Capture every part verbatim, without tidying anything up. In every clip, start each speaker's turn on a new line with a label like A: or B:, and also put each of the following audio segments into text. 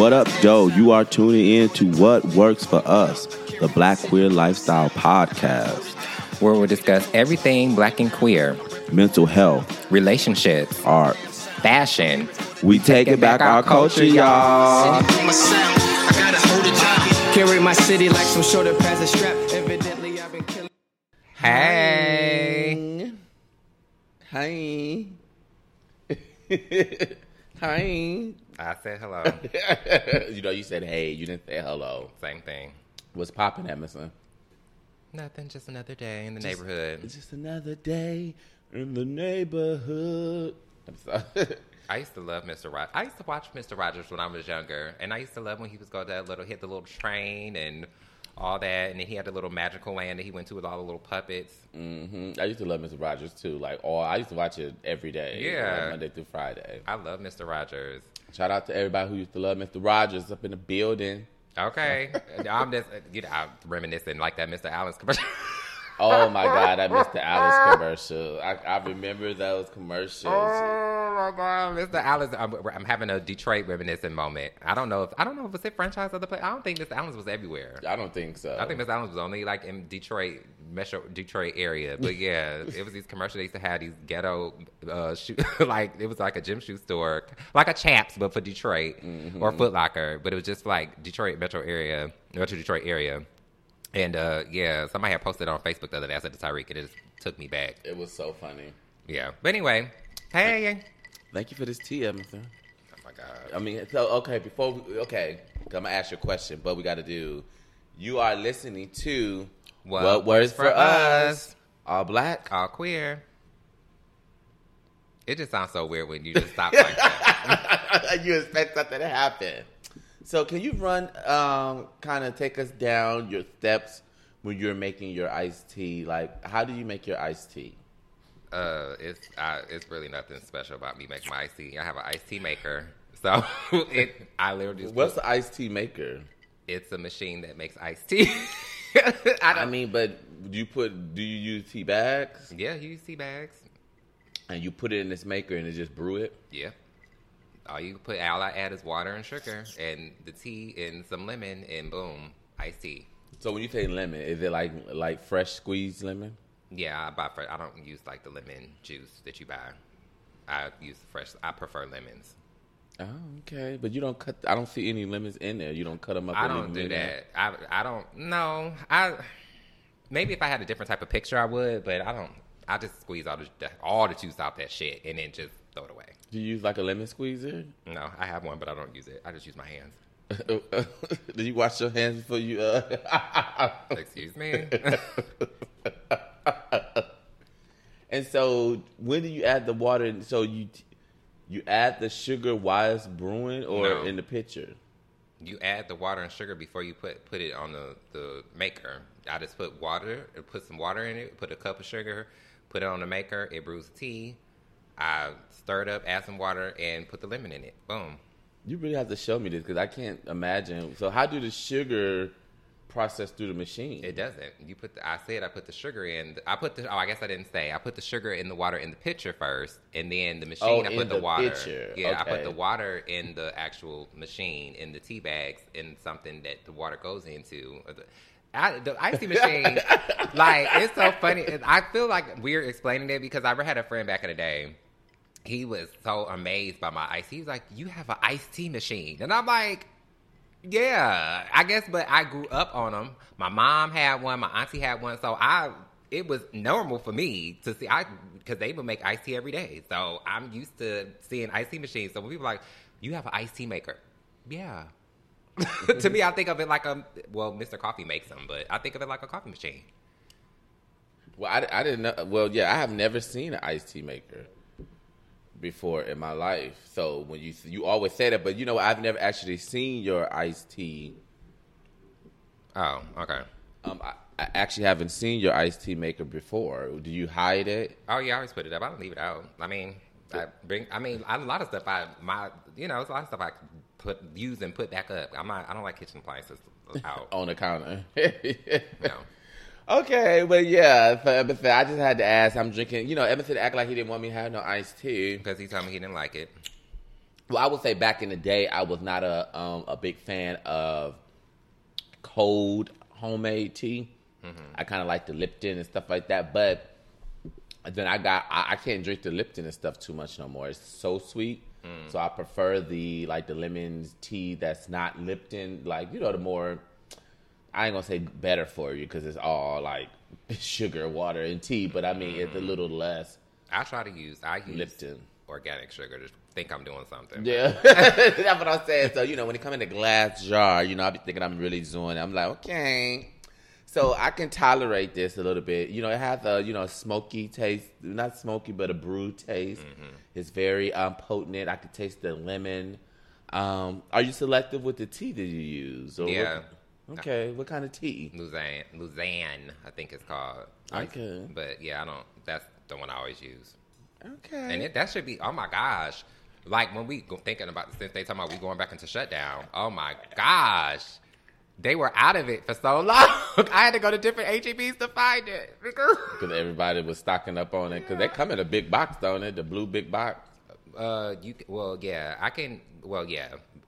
A: What up, Doe? You are tuning in to What Works for Us, the Black Queer Lifestyle Podcast,
B: where we'll discuss everything Black and queer.
A: Mental health,
B: relationships,
A: art,
B: fashion.
A: We taking back, back our, our culture, y'all.
C: Carry my city like some shoulder pads a strap. Evidently, I've been killing.
B: Hey.
A: Hi. Hi.
B: I said hello.
A: You know, you said hey. You didn't say hello.
B: Same thing.
A: What's popping, Emerson?
B: Nothing. Just another day in the
A: just,
B: neighborhood.
A: Just another day in the neighborhood. I'm sorry.
B: I used to love Mister Rogers. I used to watch Mister Rogers when I was younger, and I used to love when he was go that little hit the little train and all that, and then he had the little magical land that he went to with all the little puppets.
A: Mm-hmm. I used to love Mister Rogers too. Like, all I used to watch it every day.
B: Yeah,
A: like Monday through Friday.
B: I love Mister Rogers.
A: Shout out to everybody who used to love Mister Rogers up in the building.
B: Okay, I'm just you know I'm reminiscing like that Mister Allen's commercial.
A: Oh my God, that Mister Alice commercial. I, I remember those commercials.
B: Oh my God, Mister Alice. I'm, I'm having a Detroit reminiscent moment. I don't know if I don't know if it's a franchise of the place. I don't think Mister Allen's was everywhere.
A: I don't think so.
B: I think Mister Allen's was only like in Detroit, Metro Detroit area. But yeah, it was these commercials they used to have these ghetto uh, shoe, like it was like a gym shoe store, like a Chaps but for Detroit, mm-hmm. or Foot Locker, but it was just like Detroit Metro area, Metro Detroit area. And, uh, yeah, somebody had posted on Facebook the other day. I said to Tyreek, and it just took me back.
A: It was so funny.
B: Yeah. But anyway, hey.
A: Thank you for this tea, Emerson.
B: Oh, my God.
A: I mean, so, okay, before, we, okay, I'm going to ask you a question, but we got to do, you are listening to
B: What,
A: what Works for, for us? us. All black.
B: All queer. It just sounds so weird when you just stop like that.
A: You expect something to happen. So can you run, um, kind of take us down your steps when you're making your iced tea? Like, how do you make your iced tea?
B: Uh, it's uh, it's really nothing special about me making my iced tea. I have an iced tea maker, so it I literally. Just
A: What's
B: put,
A: the iced tea maker?
B: It's a machine that makes iced tea.
A: I, I mean, but do you put? Do you use tea bags?
B: Yeah, you use tea bags,
A: and you put it in this maker and it just brew it.
B: Yeah. All you put, all I add is water and sugar and the tea and some lemon and boom, iced tea.
A: So when you say lemon, is it like like fresh squeezed lemon?
B: Yeah, I buy fresh. I don't use like the lemon juice that you buy. I use fresh. I prefer lemons.
A: Oh, okay. But you don't cut. I don't see any lemons in there. You don't cut them up.
B: I don't do that. I I don't. No. I maybe if I had a different type of picture, I would. But I don't. I just squeeze all the all the juice out that shit and then just throw it away.
A: Do you use like a lemon squeezer?
B: No, I have one, but I don't use it. I just use my hands.
A: Did you wash your hands before you? Uh...
B: Excuse me.
A: And so, when do you add the water? So you you add the sugar while it's brewing, or
B: no.
A: in the pitcher?
B: You add the water and sugar before you put put it on the, the maker. I just put water, put some water in it, put a cup of sugar, put it on the maker. It brews tea. I stir it up, add some water, and put the lemon in it. Boom.
A: You really have to show me this because I can't imagine. So how do the sugar process through the machine?
B: It doesn't. You put the, I said I put the sugar in. I put the, oh, I guess I didn't say. I put the sugar in the water in the pitcher first, and then the machine,
A: oh,
B: I put the,
A: the
B: water.
A: Pitcher.
B: Yeah,
A: okay.
B: I put the water in the actual machine, in the tea bags, in something that the water goes into. I, the iced tea machine, like, it's so funny. I feel like we're explaining it because I ever had a friend back in the day. He was so amazed by my ice. He was like, "You have an iced tea machine," and I'm like, "Yeah, I guess." But I grew up on them. My mom had one. My auntie had one. So I, it was normal for me to see. I because they would make iced tea every day. So I'm used to seeing iced tea machines. So when people are like, "You have an iced tea maker," yeah. To me, I think of it like a well, Mister Coffee makes them, but I think of it like a coffee machine.
A: Well, I, I didn't know. Well, yeah, I have never seen an iced tea maker before in my life. So when you you always say that, but you know, I've never actually seen your iced tea.
B: Oh, okay.
A: Um, I, I actually haven't seen your iced tea maker before. Do you hide it?
B: Oh yeah, I always put it up. I don't leave it out. I mean, I bring. I mean, I, a lot of stuff. I my you know, it's a lot of stuff I put use and put back up. I'm not. I don't like kitchen appliances out
A: on the counter.
B: No.
A: Okay, but yeah, for Emerson, I just had to ask. I'm drinking. You know, Emerson act like he didn't want me to have no iced tea
B: because he told me he didn't like it.
A: Well, I would say back in the day, I was not a um, a big fan of cold homemade tea. Mm-hmm. I kind of like the Lipton and stuff like that, but then I got I, I can't drink the Lipton and stuff too much no more. It's so sweet, mm. so I prefer the like the lemon tea that's not Lipton, like you know the more. I ain't gonna say better for you because it's all like sugar, water, and tea, but I mean it's a little less.
B: I try to use I use
A: Lipton
B: organic sugar to think I'm doing something.
A: Yeah, that's what I'm saying. So you know when it come in a glass jar, you know I be thinking I'm really doing it. I'm like okay, so I can tolerate this a little bit. You know it has a you know smoky taste, not smoky but a brewed taste. Mm-hmm. It's very um, potent. I can taste the lemon. Um, are you selective with the tea that you use? Or
B: yeah.
A: What? Okay, what kind of tea?
B: Luzanne, Luzanne, I think it's called.
A: Okay.
B: But yeah, I don't, that's the one I always use.
A: Okay.
B: And it, that should be, oh my gosh. Like when we go, thinking about, since they talking about we going back into shutdown, oh my gosh. They were out of it for so long. I had to go to different H E Bs to find it.
A: Because everybody was stocking up on it. Because yeah. They come in a big box, don't they? The blue big box.
B: Uh, you Well, yeah. I can, well, yeah.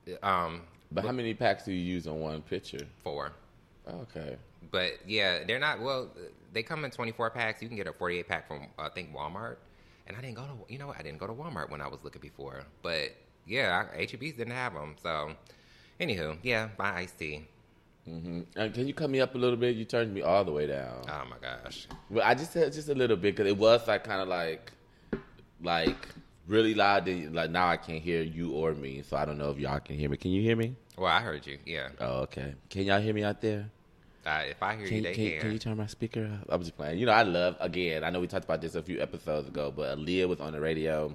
B: Um,
A: But how many packs do you use on one picture?
B: Four.
A: Okay.
B: But yeah, they're not, well, they come in twenty-four packs. You can get a forty-eight pack from, uh, I think, Walmart. And I didn't go to, you know what, I didn't go to Walmart when I was looking before. But yeah, H E Bs didn't have them. So, anywho, yeah, buy iced tea.
A: Mm-hmm. Uh, can you cut me up a little bit? You turned me all the way down.
B: Oh my gosh.
A: Well, I just said just a little bit because it was like kind of like, like really loud. Like now I can't hear you or me, so I don't know if y'all can hear me. Can you hear me?
B: Well, I heard you. Yeah.
A: Oh, okay. Can y'all hear me out there?
B: Uh, if I hear
A: can,
B: you, they
A: can,
B: can.
A: Can you turn my speaker up? I'm just playing. You know, I love, again, I know we talked about this a few episodes ago, but Aaliyah was on the radio,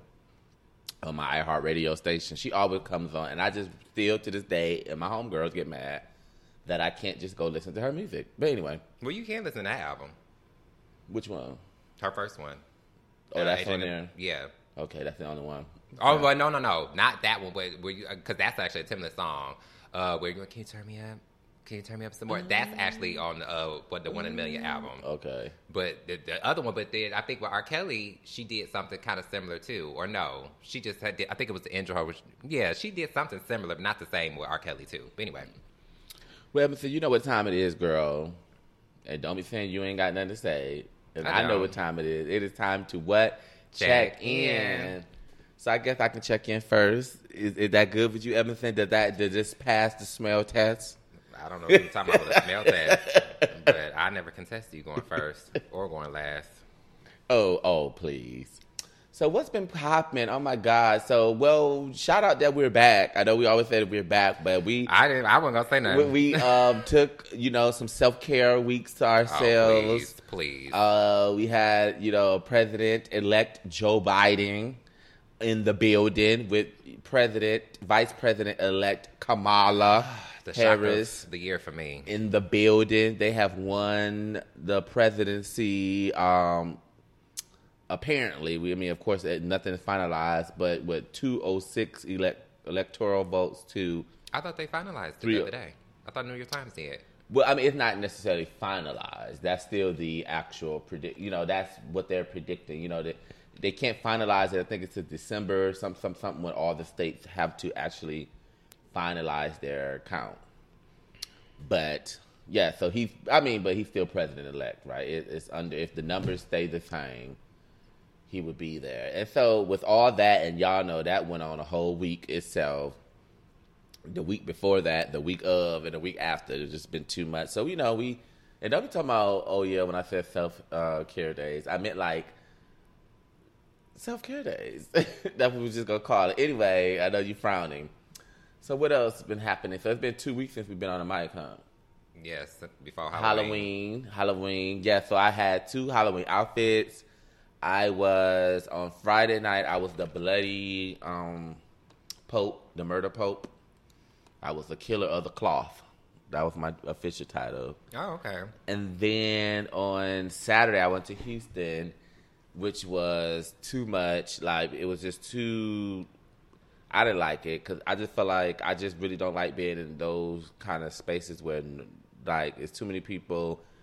A: on my iHeart radio station. She always comes on, and I just still to this day, and my homegirls get mad that I can't just go listen to her music. But anyway.
B: Well, you can listen to that album.
A: Which one?
B: Her first one.
A: Oh, uh, that's on there?
B: Yeah.
A: Okay, that's the only one.
B: Oh, yeah. Well, no, no, no. Not that one, but because that's actually a Timbaland song. Uh, where you're going, can you turn me up? Can you turn me up some more? Mm-hmm. That's actually on uh, what the One in a Million album.
A: Okay.
B: But the, the other one, but then I think with R. Kelly, she did something kind of similar too. Or no, she just had, I think it was the intro. Which, yeah, she did something similar, but not the same with R. Kelly too. But anyway.
A: Well, so you know what time it is, girl. And don't be saying you ain't got nothing to say. And I know. I know what time it is. It is time to what? Check, check in. in. So I guess I can check in first. Is, is that good with you, Emerson? Did that did this pass the smell test?
B: I don't know if you're talking about the smell test, but I never contested you going first or going last.
A: Oh, oh, please. So what's been popping? Oh my God! So well, shout out that we're back. I know we always said we're back, but we
B: I didn't. I wasn't gonna say nothing.
A: We, we um, took you know some self care weeks to ourselves.
B: Oh, please, please.
A: Uh, we had you know President elect Joe Biden in the building with President Vice President elect Kamala
B: the
A: Harris.
B: Shock of the year for me
A: in the building. They have won the presidency. Um, apparently, we I mean, of course, nothing is finalized, but with two hundred six elect, electoral votes to.
B: I thought they finalized it the other day. I thought New York Times did.
A: Well, I mean, it's not necessarily finalized. That's still the actual predict. You know, that's what they're predicting. You know, they they can't finalize it. I think it's in December, some some something when all the states have to actually finalize their count. But yeah, so he's. I mean, but he's still president elect, right? It, it's under if the numbers stay the same, he would be there. And so with all that, and y'all know that went on a whole week itself. The week before that, the week of, and the week after, it's just been too much. So, you know, we, and don't be talking about, oh yeah, when I said self-care uh, days, I meant like self-care days. That's what we were just going to call it. Anyway, I know you're frowning. So what else has been happening? So it's been two weeks since we've been on the mic, huh?
B: Yes, before Halloween.
A: Halloween, Halloween. Yeah, so I had two Halloween outfits. I was, on Friday night, I was the bloody um, Pope, the murder Pope. I was the killer of the cloth. That was my official title.
B: Oh, okay.
A: And then on Saturday, I went to Houston, which was too much. Like, it was just too... I didn't like it because I just felt like I just really don't like being in those kind of spaces where, like, it's too many people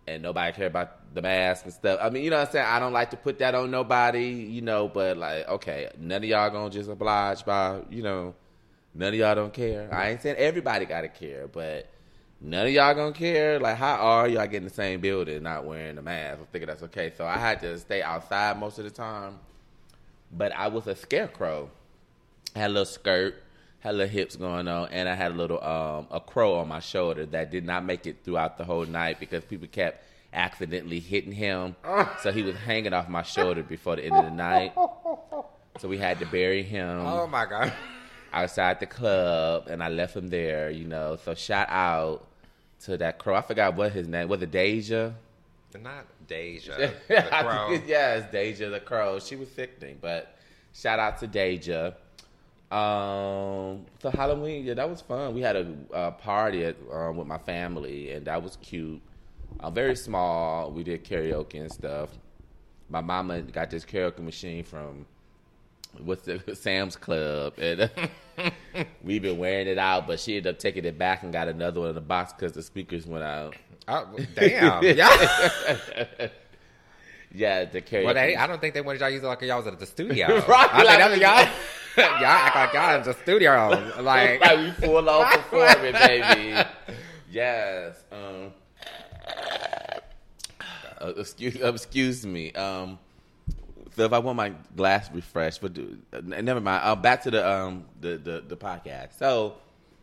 A: and nobody care about the mask and stuff. I mean, you know what I'm saying? I don't like to put that on nobody, you know, but like, okay, none of y'all gonna just oblige by, you know, none of y'all don't care. I ain't saying everybody gotta care, but none of y'all gonna care. Like, how are y'all getting the same building not wearing a mask? I figure that's okay. So I had to stay outside most of the time, but I was a scarecrow. I had a little skirt, had little hips going on, and I had a little um, a crow on my shoulder that did not make it throughout the whole night because people kept accidentally hitting him. So he was hanging off my shoulder before the end of the night. So we had to bury him.
B: Oh my God.
A: Outside the club, and I left him there, you know. So shout out to that crow. I forgot what his name was. It Deja?
B: Not Deja. The crow.
A: Yes, Deja the crow. She was sickening, but shout out to Deja. Um, so Halloween, yeah, that was fun. We had a, a party at, um, with my family, and that was cute. Uh, very small. We did karaoke and stuff. My mama got this karaoke machine from what's the Sam's Club, and we've been wearing it out. But she ended up taking it back and got another one in the box because the speakers went out.
B: Oh, damn! Yeah.
A: Yeah, the karaoke.
B: Well, they, I don't think they wanted y'all to use it like y'all was at the studio.
A: Right,
B: I
A: like,
B: think that's y'all. Y'all act like y'all in the studio, like
A: like we full on performing, baby. Yes. Um. Uh, excuse, excuse me. Um. So if I want my glass refreshed, but do, uh, never mind. Uh, back to the um the, the the podcast. So.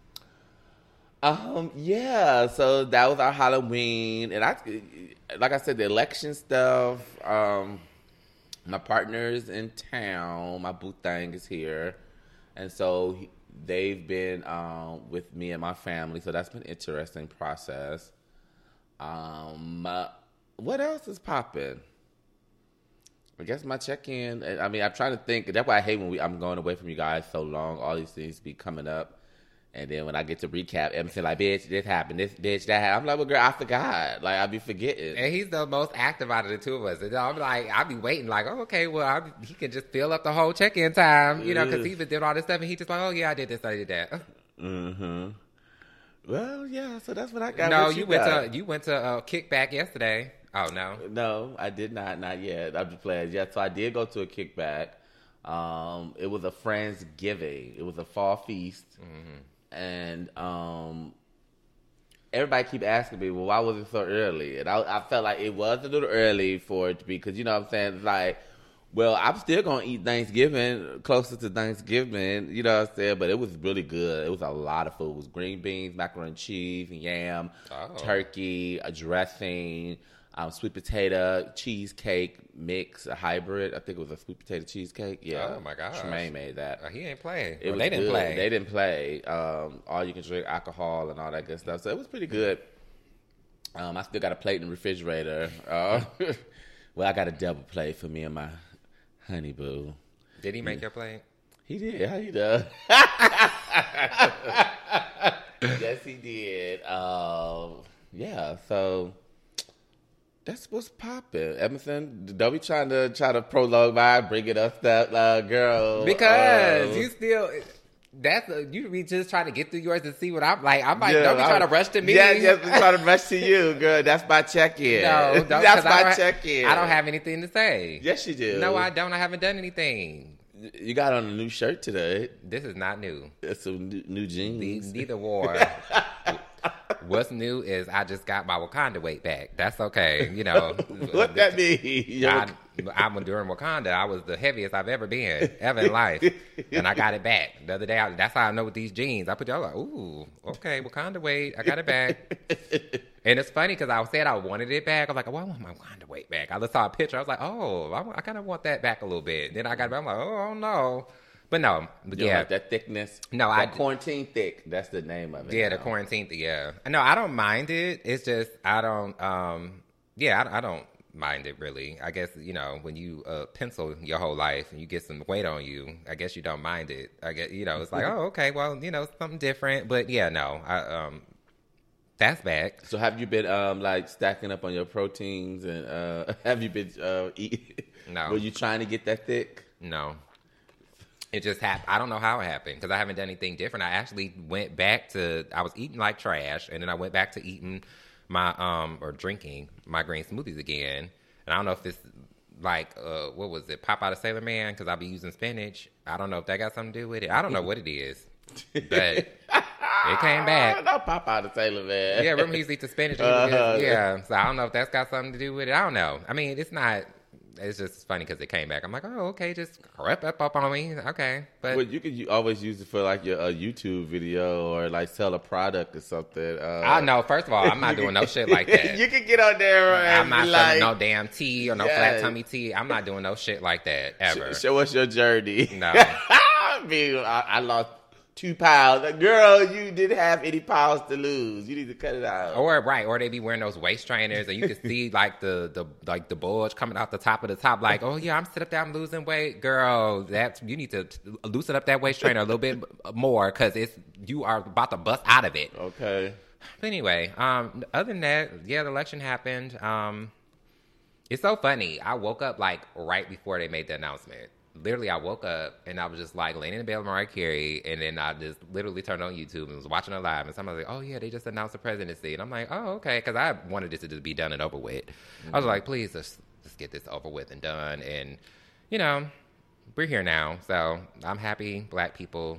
A: Um. Yeah. So that was our Halloween, and I, like I said, the election stuff. Um. My partner's in town. My boo thing is here. And so he, they've been um, with me and my family. So that's been an interesting process. Um, uh, what else is popping? I guess my check-in. I mean, I'm trying to think. That's why I hate when we, I'm going away from you guys so long. All these things be coming up. And then when I get to recap, everything like, bitch, this happened, this bitch, that happened. I'm like, well, girl, I forgot. Like, I be forgetting.
B: And he's the most active out of the two of us. And I'm like, I be waiting, like, oh, okay, well, I, he can just fill up the whole check-in time, you know, because he's been doing all this stuff, and he just like, oh, yeah, I did this, I did that.
A: Mm-hmm. Well, yeah, so that's what I got.
B: No,
A: what
B: you,
A: you
B: went
A: got?
B: to you went to uh, Kickback yesterday. Oh, no.
A: No, I did not. Not yet. I'm just playing. Yeah, so I did go to a Kickback. Um, it was a Friendsgiving. It was a fall feast. Mm-hmm. And um, everybody keep asking me, well, why was it so early? And I, I felt like it was a little early for it to be, because, you know what I'm saying? It's like, well, I'm still going to eat Thanksgiving, closer to Thanksgiving, you know what I'm saying? But it was really good. It was a lot of food. It was green beans, macaroni and cheese, yam, oh. turkey, a dressing, um, sweet potato, cheesecake mix, a hybrid. I think it was a sweet potato cheesecake. Yeah.
B: Oh, my gosh.
A: Tremaine made that.
B: Uh, he ain't playing.
A: It
B: well,
A: was
B: they didn't
A: good.
B: play.
A: They didn't play. Um, all you can drink alcohol and all that good stuff. So it was pretty good. Um, I still got a plate in the refrigerator. Uh, well, I got a double plate for me and my honey boo.
B: Did he make your plate?
A: He did. How he does? Yes, he did. Um, yeah. So that's what's popping. Emerson, don't be trying to try to prologue by bringing us that uh, girl.
B: Because
A: um,
B: you still. That's a, you be just trying to get through yours and see what I'm like. I'm like,
A: yeah,
B: don't be
A: I'm,
B: trying to rush to me.
A: Yeah, yes, I'm trying to rush to you, girl. That's my check-in.
B: No, don't,
A: that's my
B: ha-
A: check-in.
B: I don't have anything to say.
A: Yes, you do.
B: No, I don't. I haven't done anything.
A: You got on a new shirt today.
B: This is not new.
A: It's some new, new jeans.
B: Ne- neither wore. What's new is I just got my Wakanda weight back. That's okay. You know.
A: What that mean?
B: I, I'm during Wakanda. I was the heaviest I've ever been, ever in life. And I got it back. The other day, I, that's how I know with these jeans. I put y'all like, ooh, okay, Wakanda weight. I got it back. And it's funny because I said I wanted it back. I was like, well, I want my Wakanda weight back. I just saw a picture. I was like, oh, I, I kind of want that back a little bit. Then I got it back. I'm like, oh, oh no. But no, but
A: you
B: yeah,
A: like that thickness.
B: No,
A: that
B: I
A: quarantine thick. That's the name of it.
B: Yeah,
A: now.
B: the quarantine. Yeah, no, I don't mind it. It's just I don't. Um, yeah, I, I don't mind it really. I guess you know when you uh, pencil your whole life and you get some weight on you, I guess you don't mind it. I guess you know it's like oh okay, well you know something different. But yeah, no, I um, that's back.
A: So have you been um like stacking up on your proteins and uh have you been uh eating?
B: No.
A: Were you trying to get that thick?
B: No. It just happened. I don't know how it happened because I haven't done anything different. I actually went back to, I was eating like trash, and then I went back to eating my um or drinking my green smoothies again. And I don't know if it's like uh what was it, Pop Out of Sailor Man, because I'll be using spinach. I don't know if that got something to do with it. I don't know what it is, but it came back.
A: Don't Pop Out of Sailor Man.
B: Yeah, remember he used to eat the spinach.
A: Uh-huh.
B: Yeah, so I don't know if that's got something to do with it. I don't know. I mean, it's not. It's just funny because it came back. I'm like, oh, okay, just rip up up on me. Okay, but
A: Well, you could u- always use it for like your a YouTube video or like sell a product or something. Uh,
B: I know. First of all, I'm not doing no shit like that.
A: You can get on there and
B: I'm not
A: be
B: selling
A: like,
B: no damn tea or no
A: Yes.
B: flat tummy tea. I'm not doing no shit like that ever.
A: Sh- show us your journey.
B: No.
A: I mean, I, I lost two pounds. Like, girl, you didn't have any pounds to lose. You need to cut it out.
B: Or right, or they be wearing those waist trainers, and you can see like the the like the bulge coming out the top of the top. Like, oh yeah, I'm sitting up there, I'm losing weight, girl. That's you need to loosen up that waist trainer a little bit more because it's you are about to bust out of it.
A: Okay.
B: But anyway, um, other than that, yeah, the election happened. Um, it's so funny. I woke up like right before they made the announcement. Literally, I woke up and I was just like laying in the bed with Mariah Carey, and then I just literally turned on YouTube and was watching her live, and somebody was like, oh yeah, they just announced the presidency, and I'm like, oh okay, because I wanted this to just be done and over with. Mm-hmm. I was like, please, let's, let's get this over with and done, and you know, we're here now, so I'm happy. Black people,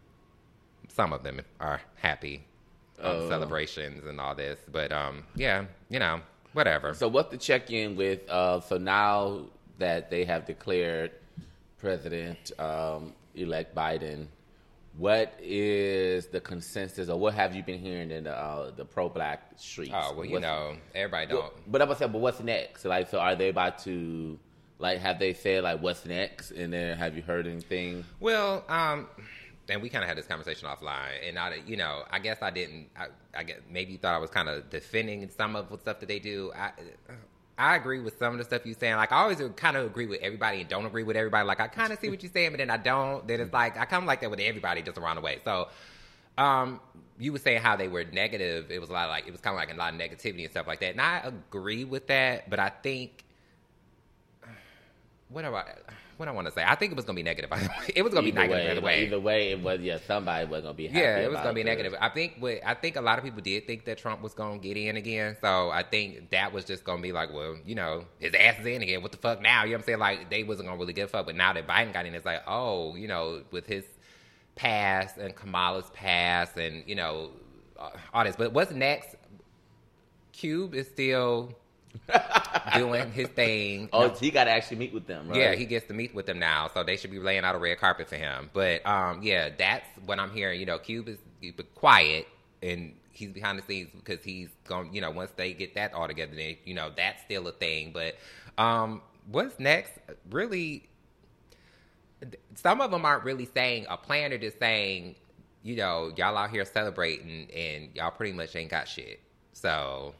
B: some of them are happy. Um,
A: Oh.
B: celebrations and all this, but um, yeah, you know, whatever.
A: So what's the check-in with, uh, so now that they have declared President um, elect Biden, what is the consensus, or what have you been hearing in the uh, the pro-black streets?
B: Oh well, you
A: What's-
B: know, everybody don't.
A: Well, but I'm gonna say, but what's next? Like, so are they about to, like, have they said like what's next? And then have you heard anything?
B: Well, um, and we kind of had this conversation offline, and I, you know, I guess I didn't. I, I guess maybe you thought I was kind of defending some of the stuff that they do. I, I agree with some of the stuff you're saying. Like, I always kind of agree with everybody and don't agree with everybody. Like, I kind of see what you're saying, but then I don't. Then it's like I kind of like that with everybody just around the way. So, um, you were saying how they were negative. It was a lot of like it was kind of like a lot of negativity and stuff like that. And I agree with that, but I think what do I what I want to say? I think it was going to be negative. It was going to be negative
A: way,
B: either way.
A: Either way, it was, yeah, somebody was gonna be happy.
B: Yeah, it was
A: about
B: going to be
A: it.
B: negative. I think what I think a lot of people did think that Trump was going to get in again. So I think that was just going to be like, well, you know, his ass is in again. What the fuck now? You know what I'm saying? Like, they wasn't going to really give a fuck. But now that Biden got in, it's like, oh, you know, with his past and Kamala's past and, you know, all this. But what's next? Cube is still doing his thing.
A: Oh,
B: No-
A: he got to actually meet with them, right?
B: Yeah, he gets to meet with them now, so they should be laying out a red carpet for him. But um, yeah, that's what I'm hearing. You know, Cube is quiet and he's behind the scenes because he's going. You know, once they get that all together, then you know that's still a thing. But um, what's next? Really, some of them aren't really saying a plan. They're just saying, you know, y'all out here celebrating and y'all pretty much ain't got shit. So.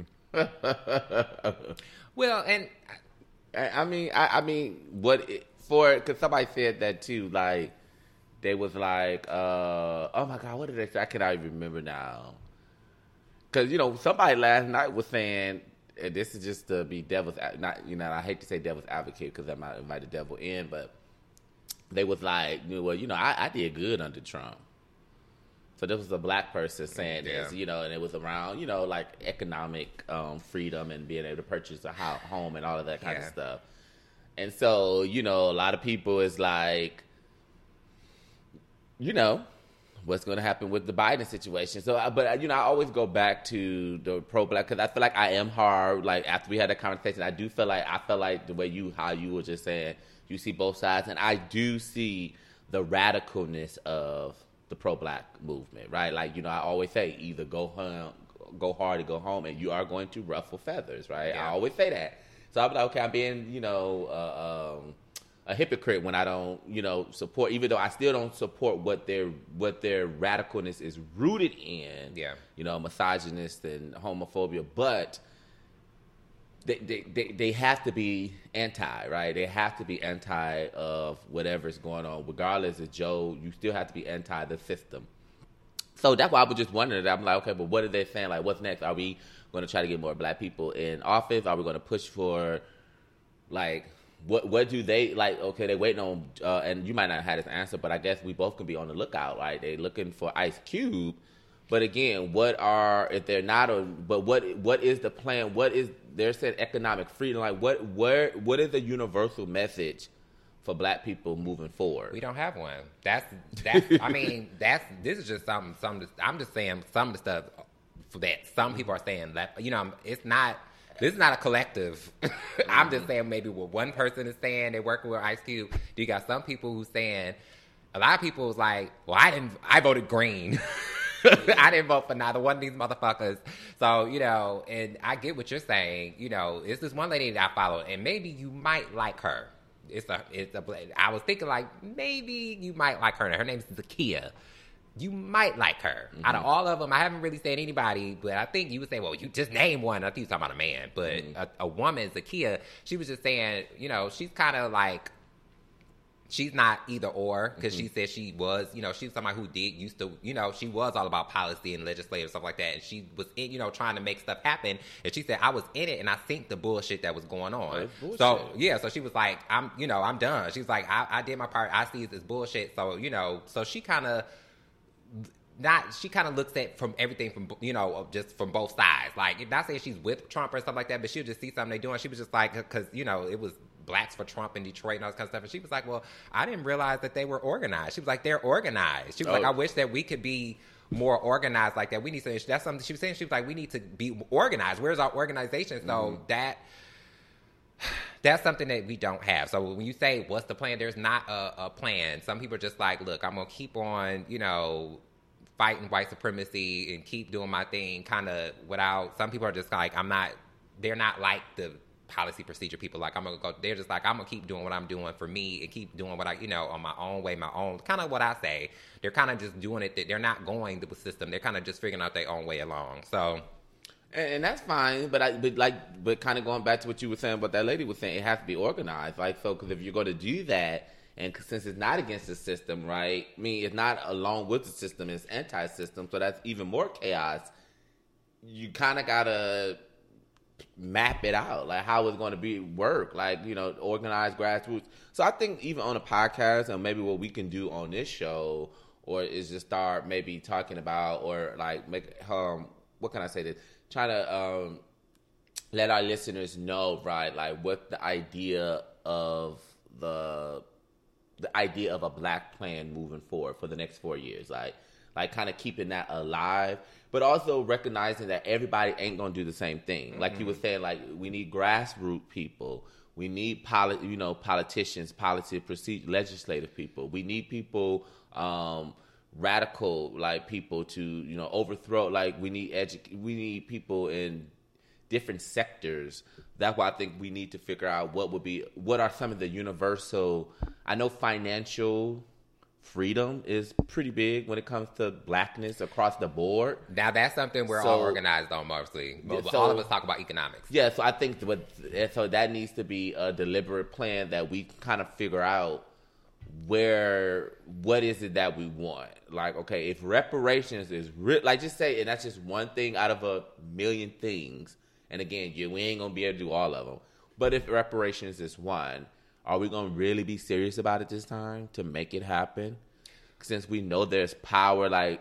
B: Well, and
A: I I mean, I, I mean, what it, for? Because somebody said that too. Like, they was like, uh, "Oh my God, what did they say?" I cannot even remember now. Because you know, somebody last night was saying, and this is just to be devil's, not you know, I hate to say devil's advocate because I might invite the devil in, but they was like, well, you know, I, I did good under Trump. So this was a black person saying
B: Yeah.
A: this, you know, and it was around, you know, like economic um, freedom and being able to purchase a house, home and all of that kind
B: Yeah.
A: of stuff. And so, you know, a lot of people is like, you know, what's going to happen with the Biden situation. So, I- but, you know, I always go back to the pro-black because I feel like I am hard. Like, after we had that conversation, I do feel like, I feel like the way you, how you were just saying, you see both sides. And I do see the radicalness of the pro-black movement, right? Like, you know, I always say either go home, go hard or go home, and you are going to ruffle feathers, right?
B: Yeah.
A: I always say that. So I'm like, okay, I'm being, you know, uh, um, a hypocrite when I don't, you know, support, even though I still don't support what their what their radicalness is rooted in,
B: Yeah.
A: you know, misogynist and homophobia, but they, they, they, they have to be anti, right? They have to be anti of whatever's going on. Regardless of Joe, you still have to be anti the system. So that's why I was just wondering. I'm like, okay, but what are they saying? Like, what's next? Are we going to try to get more black people in office? Are we going to push for, like, what what do they, like, okay, they waiting on, uh, and you might not have had this answer, but I guess we both can be on the lookout, right? They looking for Ice Cube, But again, what are if they're not a? But what what is the plan? What is they're saying economic freedom? Like what where what is the universal message for Black people moving forward?
B: We don't have one. That's that's. I mean, that's this is just some some. I'm just saying some of the stuff that some people are saying that you know it's not. This is not a collective. I'm just saying maybe what one person is saying they're working with Ice Cube. You got some people who's saying a lot of people was like, well, I didn't. I voted green. I didn't vote for neither one of these motherfuckers. So, you know, and I get what you're saying. You know, it's this one lady that I follow, and maybe you might like her. It's a, it's a, I was thinking like, maybe you might like her. Her name's Zakiya. You might like her. Mm-hmm. Out of all of them, I haven't really said anybody, but I think you would say, well, you just name one. I think you're talking about a man. But mm-hmm. a, a woman, Zakiya, she was just saying, you know, she's kind of like, she's not either or, because mm-hmm. she said she was, you know, she was somebody who did used to, you know, she was all about policy and legislative stuff like that. And she was in, you know, trying to make stuff happen. And she said, I was in it and I think the bullshit that was going on. So, yeah, so she was like, I'm, you know, I'm done. She's like, I, I did my part. I see this bullshit. So, you know, so she kind of, not, she kind of looks at from everything from, you know, just from both sides. Like, not saying she's with Trump or something like that, but she'll just see something they doing. She was just like, because, you know, it was Blacks for Trump in Detroit and all this kind of stuff. And she was like, well, I didn't realize that they were organized. She was like, they're organized. She was oh. like, I wish that we could be more organized like that. We need to, that's something she was saying. She was like, we need to be organized. Where's our organization? So mm-hmm. that, that's something that we don't have. So when you say, what's the plan? There's not a, a plan. Some people are just like, look, I'm going to keep on, you know, fighting white supremacy and keep doing my thing kind of without, some people are just like, I'm not, they're not like the policy procedure people. Like, I'm gonna go, they're just like, I'm gonna keep doing what I'm doing for me and keep doing what I, you know, on my own way, my own, kind of what I say. They're kind of just doing it, that they're not going the system. They're kind of just figuring out their own way along. So,
A: and, and that's fine. But I, but like, but kind of going back to what you were saying, what that lady was saying, it has to be organized. Like, so, because if you're going to do that, and since it's not against the system, right? I mean, it's not along with the system, it's anti-system. So that's even more chaos. You kind of gotta map it out, like how it's going to be work, like, you know, organized grassroots. So I think even on a podcast, and maybe what we can do on this show, or is just start maybe talking about, or like make um what can I say this, try to um let our listeners know, right, like what the idea of the the idea of a Black plan moving forward for the next four years, like like kind of keeping that alive, but also recognizing that everybody ain't gonna do the same thing. Mm-hmm. Like you were saying, like we need grassroots people, we need poli- you know, politicians, policy, procedure, legislative people. We need people, um, radical like people to, you know, overthrow. Like we need edu- we need people in different sectors. That's why I think we need to figure out what would be, what are some of the universal. I know financial freedom is pretty big when it comes to Blackness across the board.
B: Now that's something we're
A: so,
B: all organized on mostly. But
A: yeah, so,
B: all of us talk about economics.
A: Yeah, so I think what, so that needs to be a deliberate plan that we kind of figure out where, what is it that we want? Like, okay, if reparations is re- like just say, and that's just one thing out of a million things. And again, you, we ain't gonna be able to do all of them. But if reparations is one, are we going to really be serious about it this time to make it happen? Since we know there's power, like,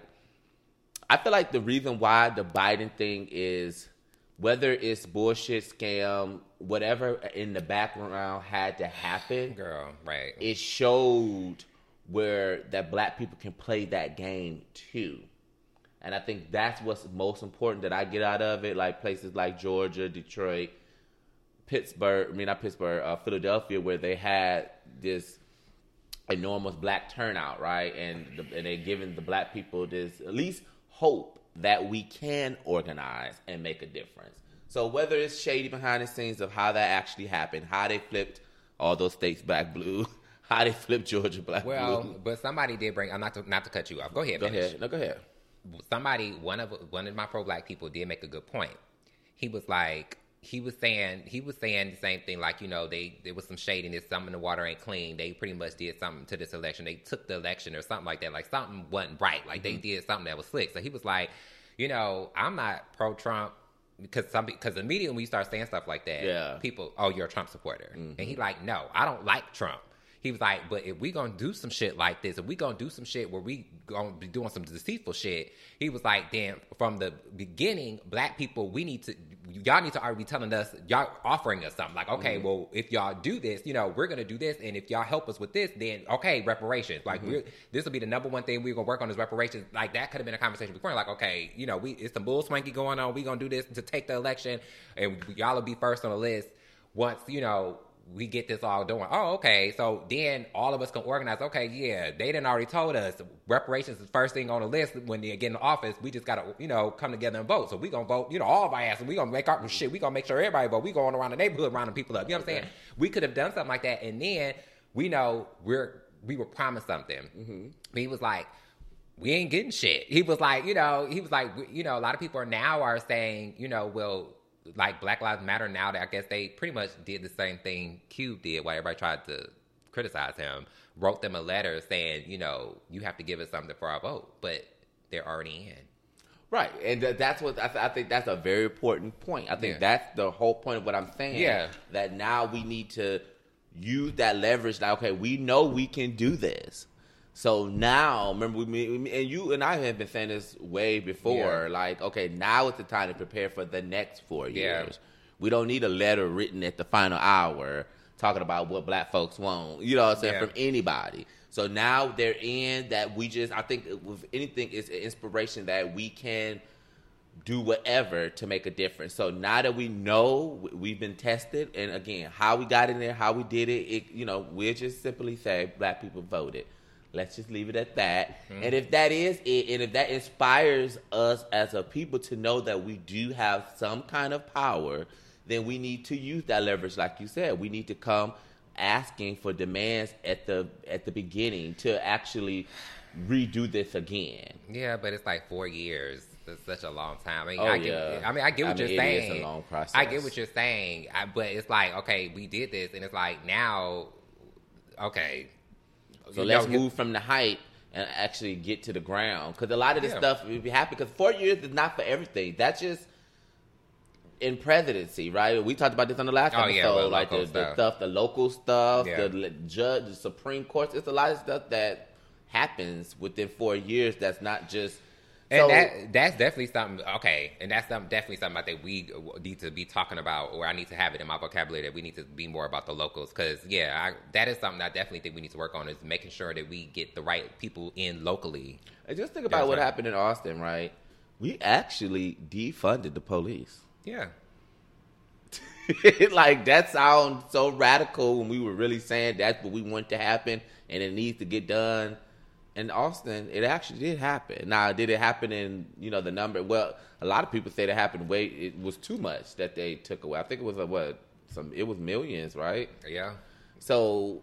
A: I feel like the reason why the Biden thing is, whether it's bullshit, scam, whatever in the background had to happen.
B: Girl, right.
A: It showed where that Black people can play that game too. And I think that's what's most important that I get out of it. Like places like Georgia, Detroit, Pittsburgh, I mean not Pittsburgh, uh, Philadelphia, where they had this enormous Black turnout, right? And the, and they're giving the Black people this at least hope that we can organize and make a difference. So whether it's shady behind the scenes of how that actually happened, how they flipped all those states black blue, how they flipped Georgia black
B: well,
A: blue.
B: Well, but somebody did bring. I'm not to, not to cut you off. Go ahead.
A: Go
B: finish.
A: ahead. No, go ahead.
B: Somebody, one of one of my pro-Black people did make a good point. He was like. He was saying he was saying the same thing, like, you know, they there was some shadiness, something in the water ain't clean. They pretty much did something to this election. They took the election or something like that. Like something wasn't right. Like mm-hmm. they did something that was slick. So he was like, you know, I'm not pro-Trump because some because immediately when you start saying stuff like that,
A: yeah.
B: people, oh, you're a Trump supporter. Mm-hmm. And he like, no, I don't like Trump. He was like, but if we gonna do some shit like this, if we gonna do some shit where we gonna be doing some deceitful shit, he was like, then from the beginning, black people, we need to, y'all need to already be telling us, y'all offering us something. Like, okay, mm-hmm. well, if y'all do this, you know, we're gonna do this, and if y'all help us with this, then okay, reparations. Like, mm-hmm. we're, this will be the number one thing we're gonna work on is reparations. Like, that could have been a conversation before. Like, okay, you know, we it's some bull swanky going on. We gonna do this to take the election, and y'all will be first on the list once, you know, we get this all doing. Oh, okay. So then all of us can organize. Okay, yeah, they done already told us reparations is first thing on the list when they get in the office. We just got to, you know, come together and vote. So we going to vote, you know, all of our asses. We going to make our shit. We going to make sure everybody vote. We going around the neighborhood rounding people up. You know what I'm saying? We could have done something like that. And then we know we're, we were promised something. Mm-hmm. He was like, we ain't getting shit. He was like, you know, he was like, you know, a lot of people are now are saying, you know, well, like Black Lives Matter now, that I guess they pretty much did the same thing Cube did, while everybody tried to criticize him, wrote them a letter saying, you know, you have to give us something for our vote, but they're already in.
A: Right, and th- that's what I, th- I think that's a very important point. I think yeah. that's the whole point of what I'm saying.
B: Yeah,
A: that now we need to use that leverage. Like, okay, we know we can do this. So now, remember, we, and you and I have been saying this way before, yeah. like, okay, now is the time to prepare for the next four years. Yeah. We don't need a letter written at the final hour talking about what black folks want, you know what I'm saying, yeah. from anybody. So now they're in that we just, I think with anything, it's an inspiration that we can do whatever to make a difference. So now that we know we've been tested, and again, how we got in there, how we did it, it you know, we'll just simply say black people voted. Let's just leave it at that. Mm-hmm. And if that is it, and if that inspires us as a people to know that we do have some kind of power, then we need to use that leverage, like you said. We need to come asking for demands at the at the beginning to actually redo this again.
B: Yeah, but it's like four years. It's such a long time. I mean,
A: oh,
B: I,
A: yeah.
B: get, I mean, I get what
A: I mean,
B: you're saying.
A: It is a long process.
B: I get what you're saying, I, but it's like, okay, we did this, and it's like now, okay.
A: So you let's know, move from the height and actually get to the ground. Because a lot of this yeah. stuff, we'd be happy. Because four years is not for everything. That's just in presidency, right? We talked about this on the last
B: oh,
A: episode.
B: Yeah, well,
A: like the, the stuff, the local stuff,
B: yeah.
A: the judge, the Supreme Court. It's a lot of stuff that happens within four years that's not just...
B: And
A: so,
B: that that's definitely something, okay, and that's something, definitely something I think we need to be talking about, or I need to have it in my vocabulary, that we need to be more about the locals. Because, yeah, I, that is something I definitely think we need to work on, is making sure that we get the right people in locally.
A: And just think about that's what right. happened in Austin, right? We actually defunded the police.
B: Yeah.
A: Like, that sounds so radical when we were really saying that's what we want to happen and it needs to get done. In Austin, it actually did happen. Now, did it happen in, you know, the number? Well, a lot of people say it happened way, it was too much that they took away. I think it was, a, what, some, it was millions, right?
B: Yeah.
A: So,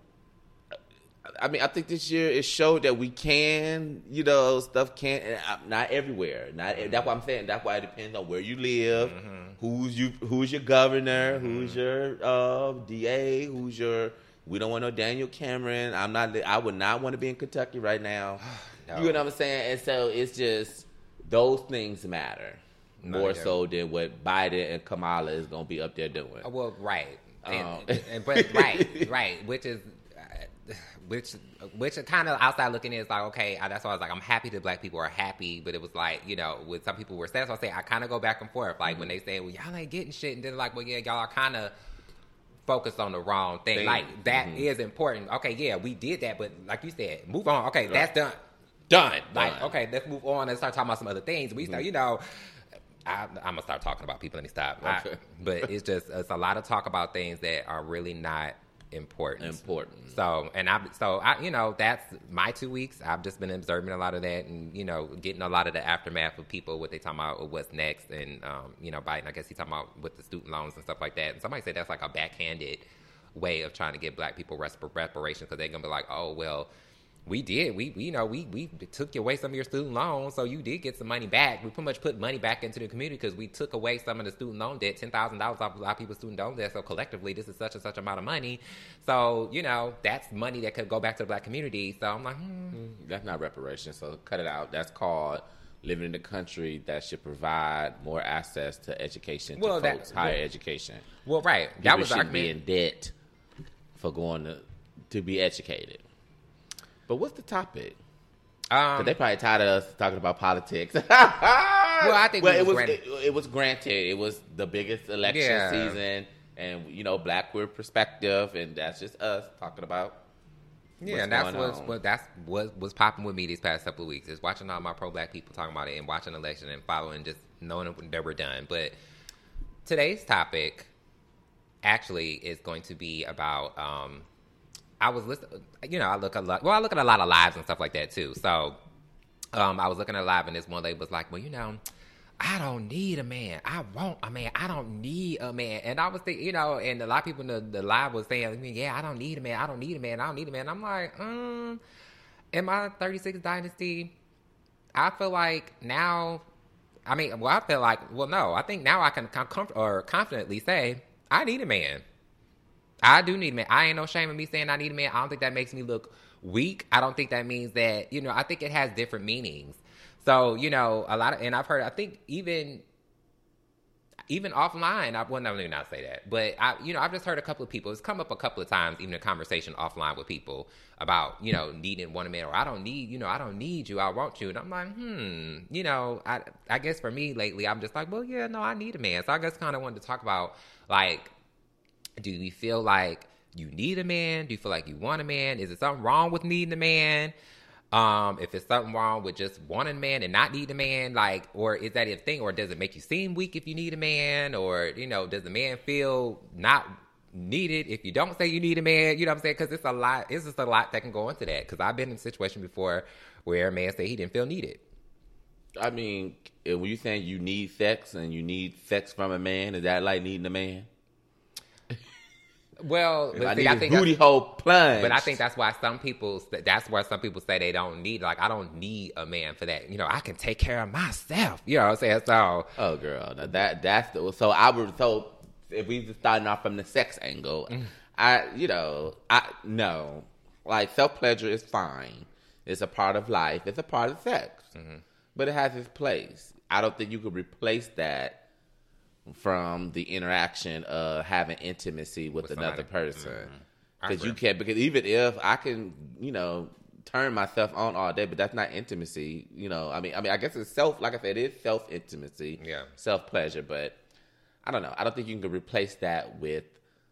A: I mean, I think this year it showed that we can, you know, stuff can't, not everywhere. Not mm-hmm. That's what I'm saying. That's why it depends on where you live, mm-hmm. who's you, who's your governor, mm-hmm. who's your uh, D A, who's your... We don't want no Daniel Cameron. I'm not. I would not want to be in Kentucky right now. No. You know what I'm saying? And so it's just those things matter no, more so than what Biden and Kamala is going to be up there doing.
B: Well, right, and,
A: um.
B: and, but right, right, which is uh, which which kind of outside looking in is like, okay, I, that's why I was like, I'm happy that black people are happy, but it was like, you know, with some people were sad. So I say I kind of go back and forth, like mm-hmm. when they say, well, y'all ain't getting shit, and then like, well, yeah, y'all are kind of focused on the wrong thing. thing. Like, that mm-hmm. is important. Okay, yeah, we did that, but like you said, move on. Okay, right. that's done. Done. Like, done. Okay, let's move on and start talking about some other things. We mm-hmm. start, you know, I, I'm going to start talking about people. Let me stop. Okay. I, but it's just, it's a lot of talk about things that are really not important.
A: Important.
B: So, and I, so I, you know, that's my two weeks. I've just been observing a lot of that, and you know, getting a lot of the aftermath of people, what they talking about, or what's next, and um, you know, Biden. I guess he talking about with the student loans and stuff like that. And somebody said that's like a backhanded way of trying to get black people resp- reparations, because they're gonna be like, oh well, we did, we, we you know, we we took away some of your student loans, so you did get some money back. We pretty much put money back into the community because we took away some of the student loan debt, ten thousand dollars off a lot of people's student loan debt. So collectively, this is such and such amount of money. So you know, that's money that could go back to the black community. So I'm like, hmm.
A: That's not reparations. So cut it out. That's called living in a country that should provide more access to education to
B: well,
A: folks,
B: that,
A: higher
B: well,
A: education.
B: Well, right.
A: People
B: that was
A: shouldn't be in debt for going to to be educated. But what's the topic?
B: Um,
A: they probably tired of us talking about politics. well,
B: I think
A: well,
B: we
A: it was
B: was
A: it, it was granted. It was the biggest election
B: Yeah.
A: season, and you know, black queer perspective, and that's just us talking about.
B: Yeah,
A: what's
B: and that's
A: going
B: what's,
A: on.
B: what that's what was popping with me these past couple of weeks is watching all my pro-black people talking about it and watching the election and following, just knowing that we're done. But today's topic actually is going to be about. Um, I was listening, you know, I look a lot. Well, I look at a lot of lives and stuff like that too. So, um, I was looking at live, and this one lady was like, "Well, you know, I don't need a man. I want a man. I don't need a man." And I was thinking, you know, and a lot of people in the, the live was saying, "Yeah, I don't need a man. I don't need a man. I don't need a man." I'm like, um, in my thirty-six dynasty, I feel like now. I mean, well, I feel like, well, no, I think now I can com- com- or confidently say I need a man. I do need a man. I ain't no shame in me saying I need a man. I don't think that makes me look weak. I don't think that means that, you know, I think it has different meanings. So, you know, a lot of, and I've heard, I think even, even offline, I, well, no, let me not say that, but I, you know, I've just heard a couple of people, it's come up a couple of times, even in conversation offline with people about, you know, needing one man, or I don't need, you know, I don't need you, I want you. And I'm like, hmm, you know, I, I guess for me lately, I'm just like, well, yeah, no, I need a man. So I just kind of wanted to talk about, like, do you feel like you need a man? Do you feel like you want a man? Is there something wrong with needing a man? Um, if it's something wrong with just wanting a man and not needing a man, like, or is that a thing? Or does it make you seem weak if you need a man? Or, you know, does the man feel not needed if you don't say you need a man? You know what I'm saying? Because it's a lot, it's just a lot that can go into that. Because I've been in a situation before where a man said he didn't feel needed.
A: I mean, when you saying you need sex and you need sex from a man, is that like needing a man?
B: Well, but
A: I
B: see,
A: need
B: I
A: a
B: think
A: booty hole plunge.
B: But I think that's why some people, that's where some people say they don't need, like, I don't need a man for that. You know, I can take care of myself. You know what I'm saying? So,
A: oh, girl, now that that's the, so I would, so if we just starting off from the sex angle,
B: Mm.
A: I, you know, I, no, like self pleasure is fine. It's a part of life. It's a part of sex, mm-hmm. but it has its place. I don't think you could replace that from the interaction of having intimacy with, with another person. Because mm-hmm. you can't, because even if I can, you know, turn myself on all day, but that's not intimacy, you know, I mean, I mean, I guess it's self, like I said, it is self-intimacy,
B: yeah,
A: self-pleasure, but I don't know. I don't think you can replace that with,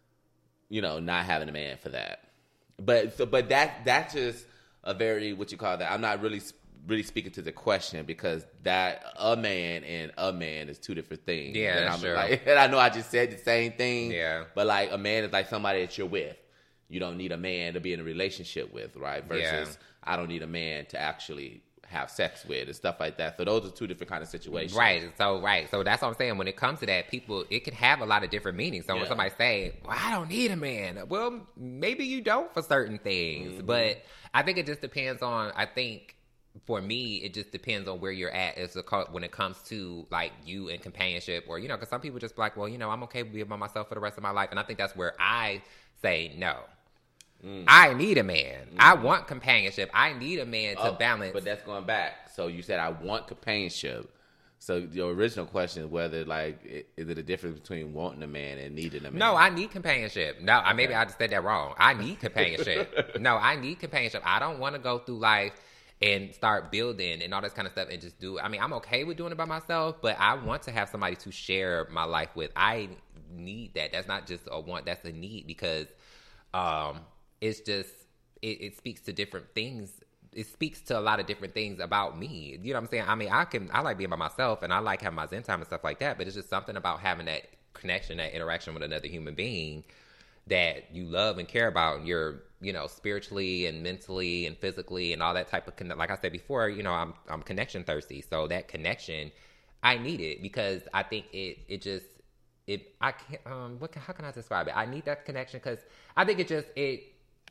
A: you know, not having a man for that. But, so, but that, that's just a very, what you call that, I'm not really really speaking to the question, because that a man and a man is two different things.
B: Yeah,
A: and
B: that's
A: I'm
B: true.
A: Like, and I know I just said the same thing.
B: Yeah. But
A: like a man is like somebody that you're with. You don't need a man to be in a relationship with, right? Versus
B: yeah.
A: I don't need a man to actually have sex with and stuff like that. So those are two different kind of situations.
B: Right. So right. So that's what I'm saying. When it comes to that, people, it can have a lot of different meanings. So
A: yeah.
B: when somebody say, well, I don't need a man. Well, maybe you don't for certain things. Mm-hmm. But I think it just depends on, I think, for me, it just depends on where you're at as a, when it comes to like you and companionship, or, you know, because some people just like, well, you know, I'm okay with being by myself for the rest of my life. And I think that's where I say no. Mm. I need a man. Mm. I want companionship. I need a man to
A: oh,
B: balance.
A: But that's going back. So you said I want companionship. So your original question is whether, like, is it a difference between wanting a man and needing a man?
B: No, I need companionship. No, okay. Maybe I just said that wrong. I need companionship. No, I need companionship. I don't want to go through life and start building and all this kind of stuff and just do it. I mean, I'm okay with doing it by myself, but I want to have somebody to share my life with. I need that. That's not just a want, that's a need, because um, it's just, it, it speaks to different things. It speaks to a lot of different things about me. You know what I'm saying? I mean, I can, I like being by myself and I like having my Zen time and stuff like that, but it's just something about having that connection, that interaction with another human being that you love and care about, and you're, you know, spiritually and mentally and physically and all that type of, con- like I said before, you know, I'm I'm connection thirsty. So that connection, I need it, because I think it it just it I can't um what how can I describe it? I need that connection because I think it just it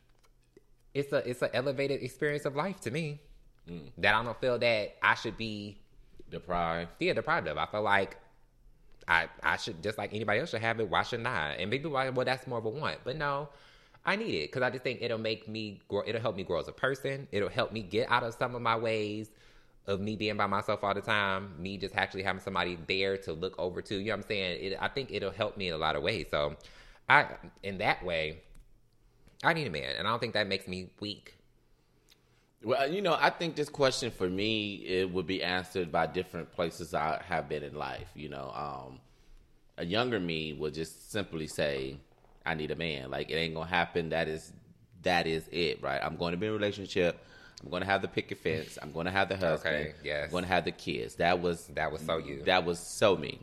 B: it's a it's an elevated experience of life to me mm. that I don't feel that I should be
A: deprived.
B: Yeah, deprived of. I feel like I I should, just like anybody else should have it. Why shouldn't I? And maybe why, well, that's more of a want, but no. I need it because I just think it'll make me grow. It'll help me grow as a person. It'll help me get out of some of my ways of me being by myself all the time. Me just actually having somebody there to look over to. You know what I'm saying? It, I think it'll help me in a lot of ways. So, I in that way, I need a man, and I don't think that makes me weak.
A: Well, you know, I think this question for me, it would be answered by different places I have been in life. You know, um, a younger me would just simply say, I need a man. Like, it ain't going to happen. That is that is it, right? I'm going to be in a relationship. I'm going to have the picket fence. I'm going to have the husband.
B: Okay, yes.
A: I'm going to have the kids. That was
B: That was so you.
A: That was so me.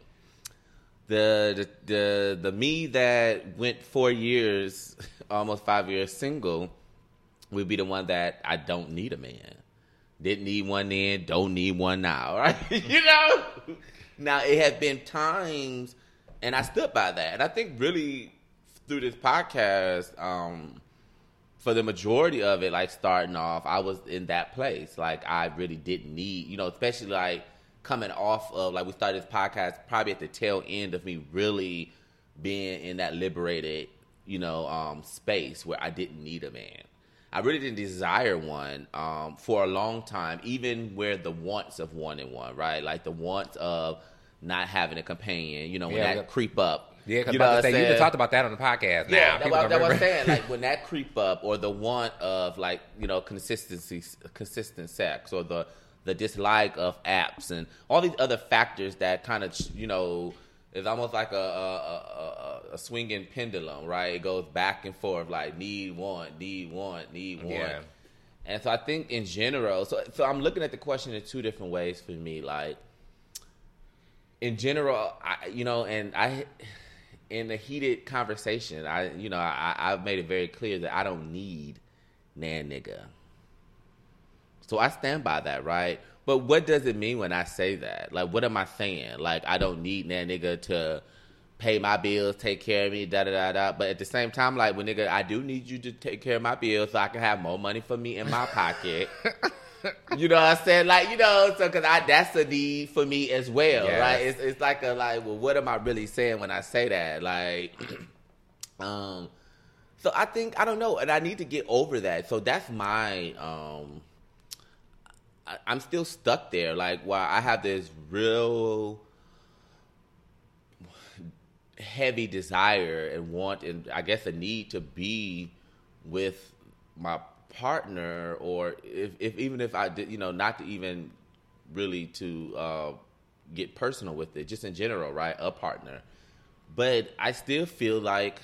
A: The, the the the me that went four years, almost five years single, would be the one that I don't need a man. Didn't need one then, don't need one now, right? You know? Now, it have been times, and I stood by that. And I think really through this podcast, um, for the majority of it, like starting off, I was in that place. Like, I really didn't need, you know, especially like coming off of, like we started this podcast probably at the tail end of me really being in that liberated, you know, um, space where I didn't need a man. I really didn't desire one um, for a long time, even where the wants of wanting one, right? Like the wants of not having a companion, you know, when
B: Yeah,
A: that
B: yeah.
A: creep up.
B: Yeah, because
A: you know what I'm
B: you
A: saying?
B: talked about that on the podcast.
A: Yeah,
B: now.
A: that's
B: People
A: what,
B: don't
A: that's what I'm
B: remember.
A: saying. Like when that creep up, or the want of like you know consistency, consistent sex, or the the dislike of apps, and all these other factors that kind of you know is almost like a a, a a swinging pendulum, right? It goes back and forth, like need, want, need, want, need, want.
B: Yeah.
A: And so I think in general, so so I'm looking at the question in two different ways for me. Like in general, I, you know, and I. In a heated conversation, I you know I I've made it very clear that I don't need nan nigga. So I stand by that, right? But what does it mean when I say that? Like, what am I saying? Like, I don't need nan nigga to pay my bills, take care of me, da da da da. But at the same time, like, well, nigga, I do need you to take care of my bills so I can have more money for me in my pocket. You know what I'm saying? Like, you know, so because I that's a need for me as well,
B: Yes.
A: right? It's it's like a like, well, what am I really saying when I say that? Like, um, so I think I don't know, and I need to get over that. So that's my um, I, I'm still stuck there. Like, while I have this real heavy desire and want, and I guess a need to be with my partner, or if, if even if I did, you know, not to even really to uh, get personal with it, just in general, right? A partner, but I still feel like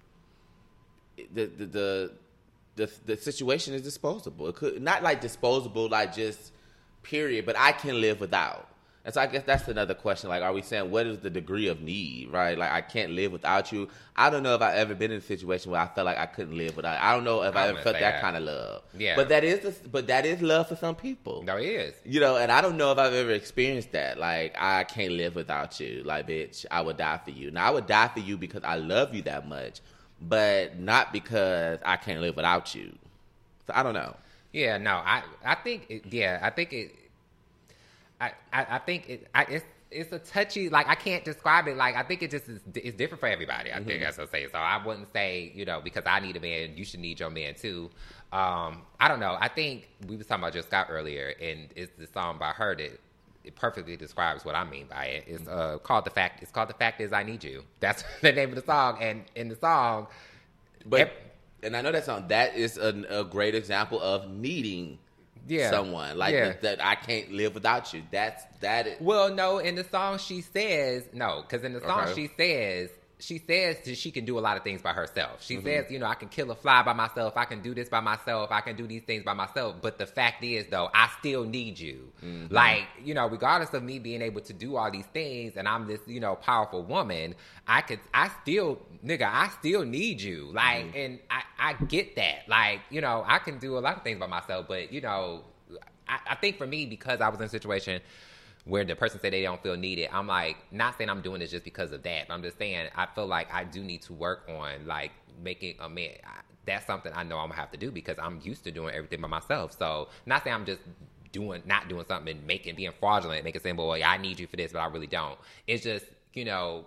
A: the the the the, the situation is disposable. It could not like disposable, like just period, but I can live without. And so I guess that's another question. Like, are we saying what is the degree of need, right? Like, I can't live without you. I don't know if I've ever been in a situation where I felt like I couldn't live without. I don't know if I,
B: I
A: ever
B: wouldn't
A: felt
B: say
A: that
B: that.
A: kind of love.
B: Yeah.
A: But that is, but that is love for some people.
B: No, it is.
A: You know, and I don't know if I've ever experienced that. Like, I can't live without you. Like, bitch, I would die for you. Now, I would die for you because I love you that much, but not because I can't live without you. So I don't know.
B: Yeah, no, I, I think, it, yeah, I think it, I, I, I think it, I, it's, it's a touchy, like, I can't describe it. Like, I think it just is, it's different for everybody. I mm-hmm. think that's what I'm saying. So I wouldn't say, you know, because I need a man, you should need your man too. Um, I don't know. I think we was talking about Jill Scott earlier, and it's the song by her that it perfectly describes what I mean by it. It's uh, called the fact. It's called The Fact Is I Need You. That's the name of the song. And in the song,
A: but
B: ev-
A: and I know that song. That is a, a great example of needing
B: yeah,
A: someone. Like
B: yeah.
A: that, that I can't live without you. That's that is.
B: Well, no, in the song she says, no, because in the song
A: Okay.
B: she says, she says that she can do a lot of things by herself. She
A: Mm-hmm.
B: says, you know, I can kill a fly by myself. I can do this by myself. I can do these things by myself. But the fact is, though, I still need you.
A: Mm-hmm.
B: Like, you know, regardless of me being able to do all these things and I'm this, you know, powerful woman, I could, I still, nigga, I still need you. Like,
A: Mm-hmm.
B: and I, I get that. Like, you know, I can do a lot of things by myself, but, you know, I, I think for me, because I was in a situation where the person said they don't feel needed, I'm like, not saying I'm doing this just because of that. But I'm just saying I feel like I do need to work on like making a man. I, that's something I know I'm gonna have to do because I'm used to doing everything by myself. So not saying I'm just doing, not doing something and making, being fraudulent, making saying, boy, I need you for this, but I really don't. It's just, you know,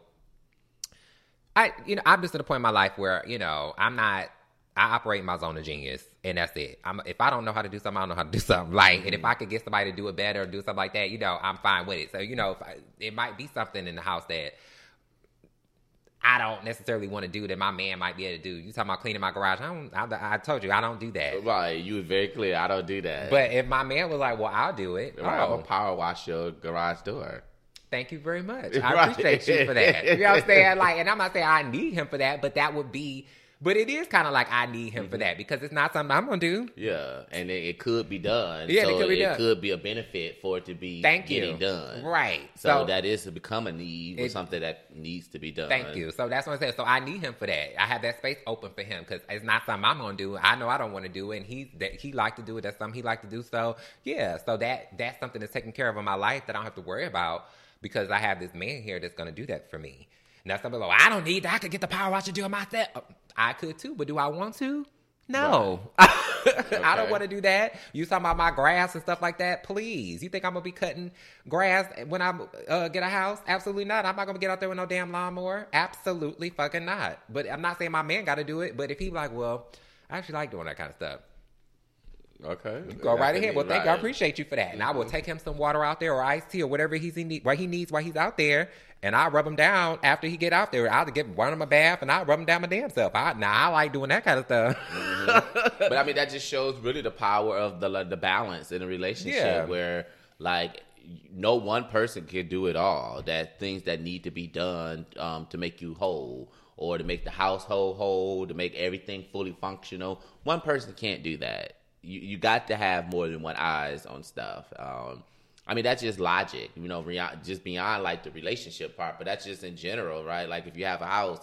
B: I, you know, I'm just at a point in my life where, you know, I'm not, I operate in my zone of genius, and that's it. I'm, if I don't know how to do something, I don't know how to do something. Like, mm-hmm. and if I could get somebody to do it better or do something like that, you know, I'm fine with it. So, you know, if I, it might be something in the house that I don't necessarily want to do that my man might be able to do. You talking about cleaning my garage? I don't. I, I told you I don't do that.
A: Right, you was very clear. I don't do that.
B: But if my man was like, "Well, I'll do it,"
A: right,
B: oh.
A: I'm gonna power wash your garage door.
B: Thank you very much. I
A: Right.
B: appreciate you for that. You know what I'm saying? Like, and I'm not saying I need him for that, but that would be. But it is kind of like I need him mm-hmm. for that because it's not something I'm gonna do.
A: Yeah, and it, it could be done.
B: Yeah,
A: so
B: it could be
A: it
B: done.
A: could be a benefit for it to be
B: Thank
A: getting
B: you.
A: done.
B: Right.
A: So,
B: So
A: that is to become a need or
B: it,
A: something that needs to be done.
B: Thank you. So that's what I said. So I need him for that. I have that space open for him because it's not something I'm gonna do. I know I don't want to do it, and he that he like to do it. That's something he like to do. So yeah. So that that's something that's taken care of in my life that I don't have to worry about because I have this man here that's gonna do that for me. Now somebody like, well, I don't need that. I could get the power wash and do it myself. I could too, but do I want to? No. Right. Okay. I don't want to do that. You talking about my grass and stuff like that? Please. You think I'm going to be cutting grass when I uh, get a house? Absolutely not. I'm not going to get out there with no damn lawnmower. Absolutely fucking not. But I'm not saying my man got to do it. But if he like, well, I actually like doing that kind of stuff.
A: Okay.
B: You go right ahead. Well, thank
A: right.
B: you. I appreciate you for that. And mm-hmm. I will take him some water out there or iced tea or whatever he's in need, what he needs while he's out there. And I rub him down after he get out there. I'll get one of him a bath and I rub him down my damn self. I, now I like doing that kind of stuff.
A: Mm-hmm. But I mean, that just shows really the power of the the balance in a relationship
B: yeah.
A: where like no one person can do it all. That things that need to be done um, to make you whole or to make the household whole, to make everything fully functional. One person can't do that. You you got to have more than one eyes on stuff. Um, I mean, that's just logic, you know, just beyond like the relationship part, but that's just in general, right? Like if you have a house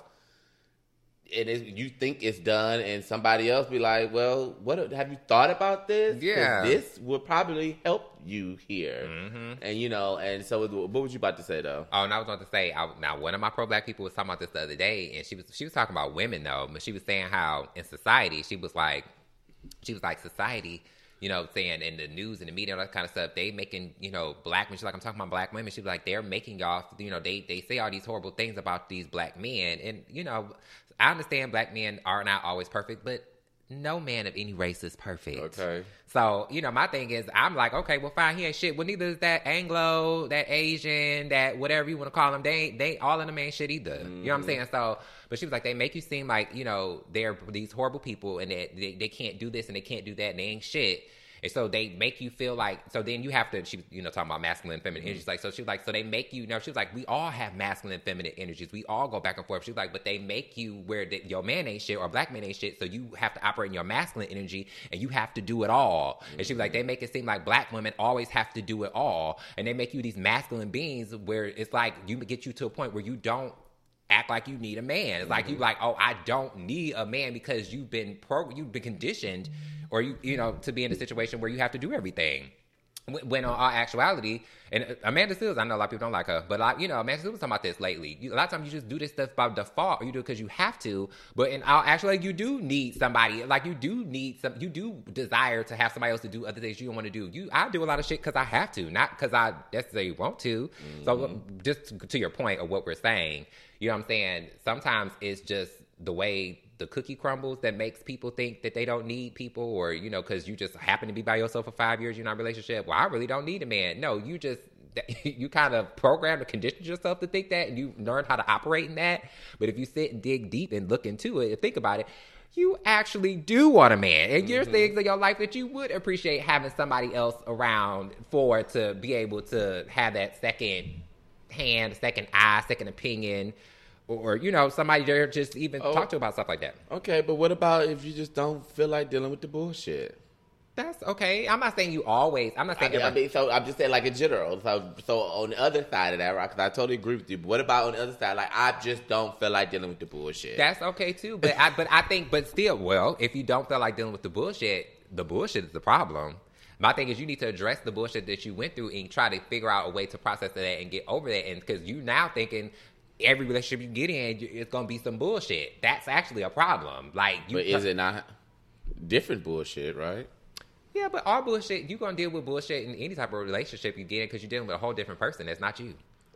A: and it, you think it's done and somebody else be like, well, what have you thought about this?
B: Yeah.
A: This would probably help you here.
B: Mm-hmm.
A: And, you know, and so what was you about to say, though?
B: Oh, and I was about to say, I, now one of my pro-black people was talking about this the other day, and she was she was talking about women, though, but she was saying how in society, she was like, she was like, society, you know, saying in the news and the media and all that kind of stuff, they making, you know, black men, she's like, I'm talking about black women. She was like, they're making y'all, you know, they, they say all these horrible things about these black men. And, you know, I understand black men are not always perfect, but no man of any race is perfect.
A: Okay.
B: So, you know, my thing is, I'm like, okay, well, fine, he ain't shit. Well, neither is that Anglo, that Asian, that whatever you want to call them. They ain't, they all in the man shit either. Mm. You know what I'm saying? So, but she was like, they make you seem like, you know, they're these horrible people and that they, they can't do this and they can't do that and they ain't shit. And so they make you feel like, so then you have to, she was, you know, talking about masculine and feminine energies. Like, so she was like, so they make you, you know, she was like, we all have masculine and feminine energies. We all go back and forth. She was like, but they make you where the, your man ain't shit or black man ain't shit. So you have to operate in your masculine energy and you have to do it all. Mm-hmm. And she was like, they make it seem like black women always have to do it all. And they make you these masculine beings where it's like, you get you to a point where you don't act like you need a man. It's mm-hmm. like, you like, oh, I don't need a man because you've been pro, you've been conditioned or you, you know, to be in a situation where you have to do everything. When on all actuality, and Amanda Seales, I know a lot of people don't like her, but like, you know, Amanda Seales was talking about this lately. You, a lot of times you just do this stuff by default, or you do it because you have to. But in all actuality, you do need somebody. Like you do need some. You do desire to have somebody else to do other things you don't want to do. You, I do a lot of shit because I have to, not because I necessarily want to. Mm-hmm. So just to your point of what we're saying, you know what I'm saying? Sometimes it's just the way the cookie crumbles that makes people think that they don't need people, or, you know, because you just happen to be by yourself for five years, you're not in a relationship. Well, I really don't need a man. No, you just, you kind of program to condition yourself to think that, and you learn how to operate in that. But if you sit and dig deep and look into it and think about it, you actually do want a man. And there's mm-hmm. things in your life that you would appreciate having somebody else around for, to be able to have that second hand, second eye, second opinion, or, you know, somebody there just even oh, talk to about stuff like that.
A: Okay, but what about if you just don't feel like dealing with the bullshit?
B: That's okay. I'm not saying you always. I'm not saying.
A: I mean, I mean, so I'm just saying, like in general. So, so on the other side of that, right? Because I totally agree with you. But what about on the other side? Like, I just don't feel like dealing with the bullshit.
B: That's okay too. But I, but I think, but still, well, if you don't feel like dealing with the bullshit, the bullshit is the problem. My thing is, you need to address the bullshit that you went through and try to figure out a way to process that and get over that. And because you now thinking every relationship you get in, it's gonna be some bullshit. That's actually a problem. Like, you
A: but is it not different bullshit, right?
B: Yeah, but all bullshit, you're gonna deal with bullshit in any type of relationship you get in because you're dealing with a whole different person that's not you.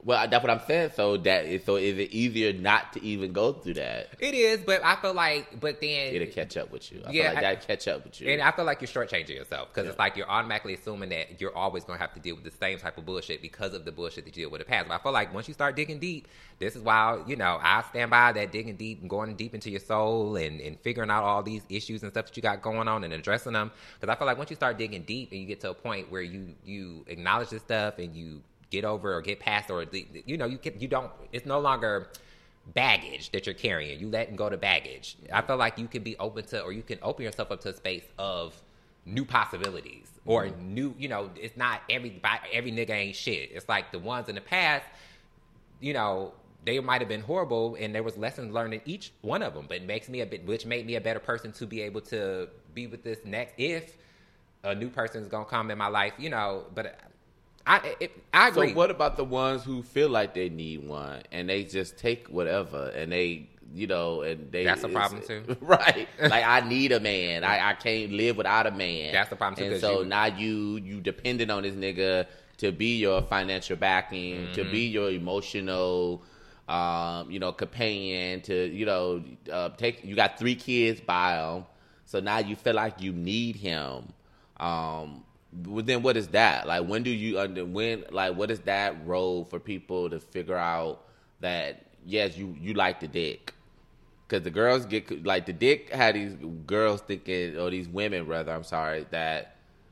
A: Well, that's what I'm saying. So that is, so is it easier not to even go through that?
B: It is, but I feel like, but then
A: It'll catch up with you. I
B: Yeah,
A: feel like
B: I-
A: that catch up with you.
B: And I feel like you're shortchanging yourself because
A: Yeah.
B: it's like you're automatically assuming that you're always going to have to deal with the same type of bullshit because of the bullshit that you deal with in the past. But I feel like once you start digging deep, this is why, you know, I stand by that digging deep and going deep into your soul and, and figuring out all these issues and stuff that you got going on and addressing them. Because I feel like once you start digging deep and you get to a point where you, you acknowledge this stuff and you get over or get past or, you know, you can, you don't, it's no longer baggage that you're carrying. You letting go to baggage. I feel like you can be open to, or you can open yourself up to a space of new possibilities or
A: Mm-hmm.
B: new, you know, it's not every, every nigga ain't shit. It's like the ones in the past, you know, they might have been horrible and there was lessons learned in each one of them, but it makes me a bit, which made me a better person to be able to be with this next, if a new person is going to come in my life, you know, but I, it, I agree.
A: So what about the ones who feel like they need one and they just take whatever and they, you know, and they...
B: That's a
A: it's-
B: problem too.
A: Right. Like, I need a man. I, I can't live without a man.
B: That's the problem too,
A: And
B: 'cause
A: so
B: you-
A: now you, you dependent on this nigga to be your financial backing,
B: Mm-hmm.
A: to be your emotional, um, you know, companion, to, you know, uh, take... You got three kids by him. So now you feel like you need him. Um... Well, then what is that? Like, when do you under when like what is that role for people to figure out that yes, you you like the dick? Because the girls get like the dick had these girls thinking, or these women rather, I'm sorry, that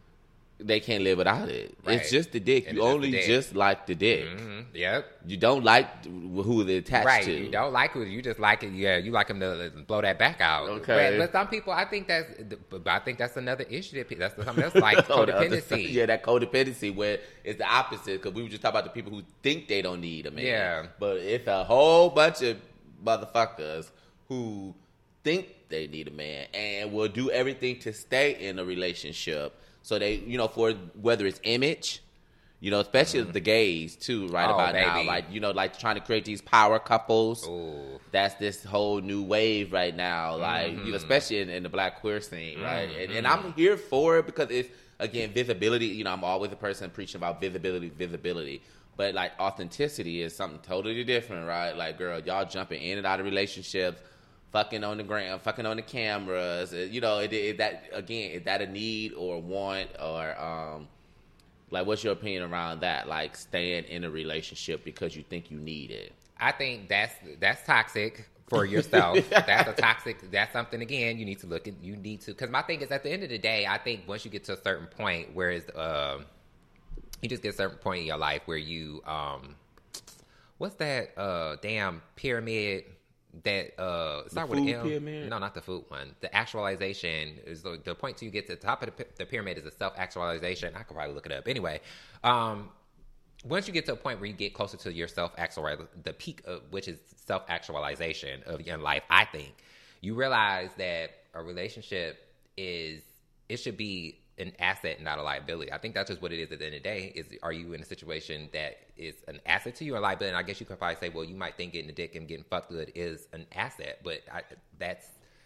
A: they can't live without it.
B: Right.
A: It's just the dick.
B: And
A: you
B: it's just
A: only
B: the dick.
A: just like the dick.
B: Mm-hmm. Yep.
A: You don't like who they're attached
B: Right,
A: to.
B: you don't like it. You just like it. Yeah, you like them to blow that back out.
A: Okay.
B: but, but some people, I think that's, but I think that's another issue. That pe- that's something else like
A: Oh, the other
B: codependency.
A: side. Yeah, that codependency where it's the opposite. Because we were just talking about the people who think they don't need a man.
B: Yeah.
A: But it's a whole bunch of motherfuckers who think they need a man and will do everything to stay in a relationship. So they, you know, for whether it's image, you know, especially the gays too, right
B: Oh,
A: about now.
B: baby.
A: Like, you know, like trying to create these power couples.
B: Ooh.
A: That's this whole new wave right now, like
B: Mm-hmm.
A: you know, especially in, in the black queer scene, right? And, and I'm here for it because it's again visibility. You know, I'm always a person preaching about visibility, visibility, but like authenticity is something totally different, right? Like, girl, y'all jumping in and out of relationships, fucking on the gram, fucking on the cameras. You know, is, is that again? Is that a need or a want or um? Like, what's your opinion around that? Like, staying in a relationship because you think you need it.
B: I think that's that's toxic for yourself. That's a toxic. That's something again you need to look at. You need to, because my thing is at the end of the day, I think once you get to a certain point, where is um, you just get a certain point in your life where you um, what's that uh damn pyramid that uh start with
A: food
B: an L?
A: pyramid?
B: No, not the food one. The actualization is the, the point till you get to the top of the, pi- the pyramid is a self actualization. I could probably look it up anyway. Um, once you get to a point where you get closer to your self actual, the peak of which is self actualization of your life, I think you realize that a relationship is it should be an asset, not a liability. I think that's just what it is at the end of the day. Is are you in a situation that is an asset to you or liability? And I guess you could probably say, well, you might think getting the dick and getting fucked good is an asset, but I, that's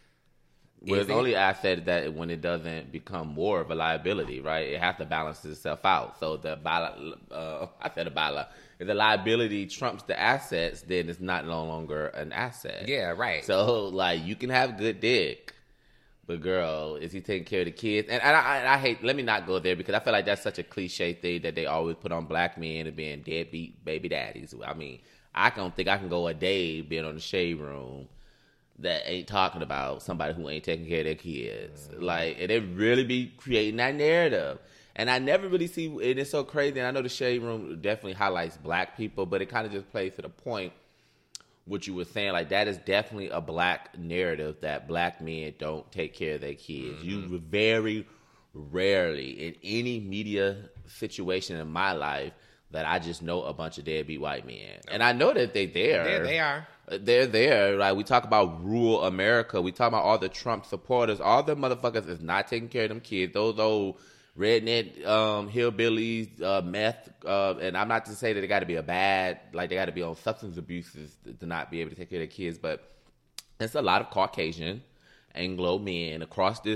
A: Well,
B: is
A: it's
B: it?
A: only asset that when it doesn't become more of a liability, right? It has to balance itself out. So the uh, I said a bala. If the liability trumps the assets, then it's not no longer an asset.
B: Yeah, right.
A: So like, you can have good dick, but girl, is he taking care of the kids? And, and I, I, I hate. Let me not go there because I feel like that's such a cliche thing that they always put on black men and being deadbeat baby daddies. I mean, I don't think I can go a day being on the shade room that ain't talking about somebody who ain't taking care of their kids.
B: Mm-hmm.
A: Like, and they really be creating that narrative. And I never really see, and it's so crazy, and I know the Shade Room definitely highlights black people, but it kind of just plays to the point what you were saying. Like, that is definitely a black narrative that black men don't take care of their kids. Mm-hmm. You very rarely, in any media situation in my life, that I just know a bunch of deadbeat white men. And I know that they there.
B: Yeah, they are.
A: They're there. Like, we talk about rural America. We talk about all the Trump supporters. All the motherfuckers is not taking care of them kids. Those old redneck um, hillbillies, uh, meth. Uh, and I'm not to say that they got to be a bad, like they got to be on substance abuses to not be able to take care of their kids. But it's a lot of Caucasian, Anglo men across this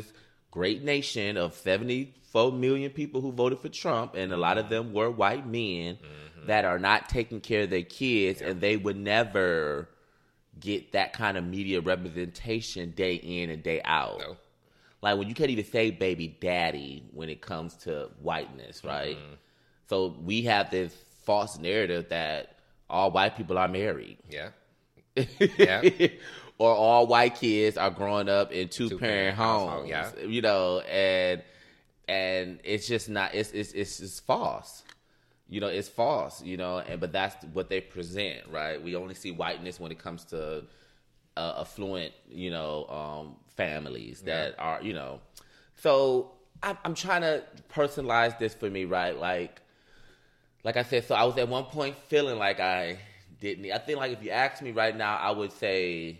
A: great nation of seventy-four million people who voted for Trump, and a lot of them were white men mm-hmm. that are not taking care of their kids, yep. and they would never get that kind of media representation day in and day out. No. Like when you can't even say baby daddy when it comes to whiteness, right? Mm-hmm. So we have this false narrative that all white people are married.
B: Yeah. Yeah.
A: Or all white kids are growing up in two, two parent, parent homes.
B: Yeah.
A: You know, and and it's just not it's it's it's just false. You know, it's false, you know, and but that's what they present, right? We only see whiteness when it comes to uh, affluent, you know, um, families that yeah. are, you know. So I'm, I'm trying to personalize this for me, right? Like, like I said, so I was at one point feeling like I didn't. I think like if you ask me right now, I would say,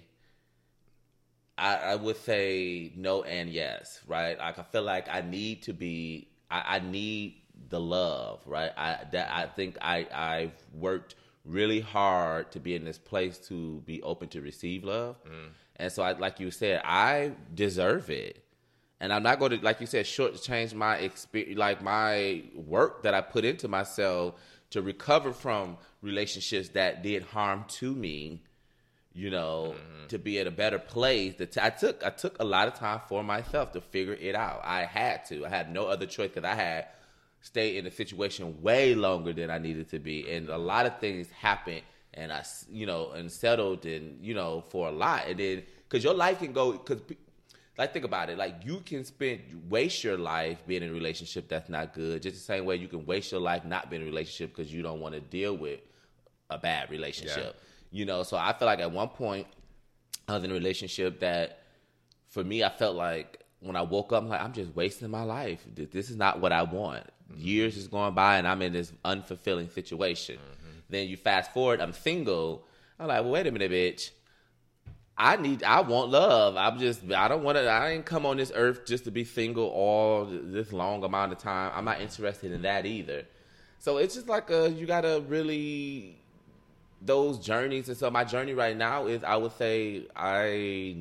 A: I, I would say no and yes, right? Like I feel like I need to be, I, I need the love, right? I that I think I I've worked really hard to be in this place to be open to receive love, mm. and so I, like you said, I deserve it, and I'm not going to, like you said, shortchange my experience, like my work that I put into myself to recover from relationships that did harm to me. You know, mm-hmm. to be at a better place. That I took I took a lot of time for myself to figure it out. I had to. I had no other choice because I had stayed in a situation way longer than I needed to be, and a lot of things happened, and I, you know, and settled, and you know, for a lot, and then because your life can go, because like think about it, like you can spend waste your life being in a relationship that's not good, just the same way you can waste your life not being in a relationship because you don't want to deal with a bad relationship. Yeah. You know, so I feel like at one point I was in a relationship that, for me, I felt like when I woke up, I'm like, I'm just wasting my life. This is not what I want. Mm-hmm. Years is going by and I'm in this unfulfilling situation. Mm-hmm. Then you fast forward, I'm single. I'm like, well, wait a minute, bitch. I need, I want love. I'm just, I don't want to, I didn't come on this earth just to be single all this long amount of time. I'm not interested in that either. So it's just like a, you got to really, those journeys. And so my journey right now is, I would say, I,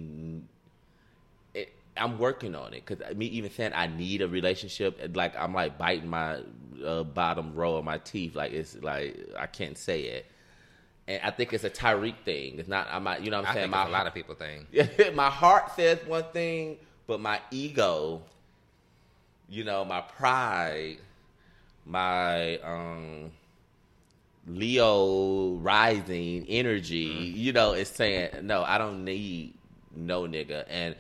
A: it, I'm working on it. Because me even saying I need a relationship, like I'm like biting my uh, bottom row of my teeth. Like it's like, I can't say it. And I think it's a Tyreek thing. It's not, I'm not, you know what I'm
B: I
A: saying?
B: Think
A: my,
B: it's a lot of people think.
A: My heart says one thing, but my ego, you know, my pride, my, um, Leo rising energy, mm-hmm. you know, is saying, no, I don't need no nigga. And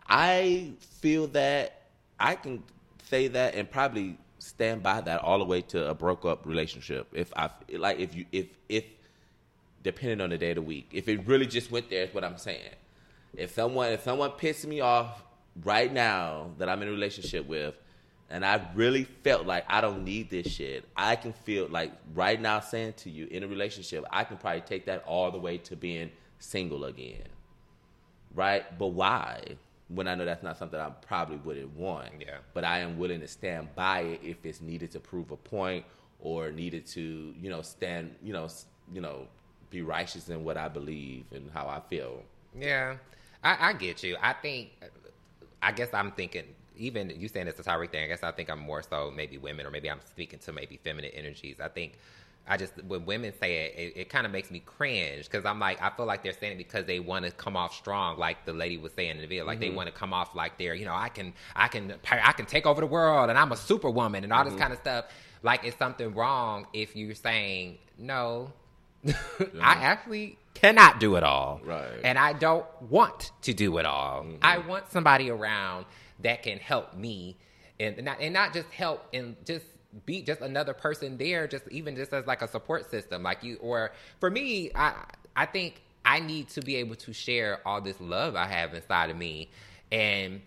A: I feel that I can say that and probably stand by that all the way to a broke up relationship. If I, like, if you, if, if, depending on the day of the week, if it really just went there, is what I'm saying. If someone, if someone pissed me off right now that I'm in a relationship with, and I really felt like I don't need this shit, I can feel like right now saying to you in a relationship, I can probably take that all the way to being single again. Right? But why? When I know that's not something I probably wouldn't want.
B: Yeah. But
A: I am willing to stand by it if it's needed to prove a point or needed to, you know, stand, you know, you know, be righteous in what I believe and how I feel.
B: Yeah. I, I get you. I think, I guess I'm thinking, even you saying it's a Tyreek thing, I guess I think I'm more so maybe women, or maybe I'm speaking to maybe feminine energies. I think I just, when women say it, it, it kind of makes me cringe, because I'm like, I feel like they're saying it because they want to come off strong, like the lady was saying in the video. Like, mm-hmm. they want to come off like they're, you know, I can, I can, I can take over the world, and I'm a superwoman, and all mm-hmm. this kind of stuff. Like, it's something wrong if you're saying, no, yeah. I actually cannot do it all.
A: Right.
B: And I don't want to do it all. Mm-hmm. I want somebody around that can help me, and not, and not just help, and just be just another person there, just even just as like a support system, like you. Or for me, I I think I need to be able to share all this love I have inside of me, and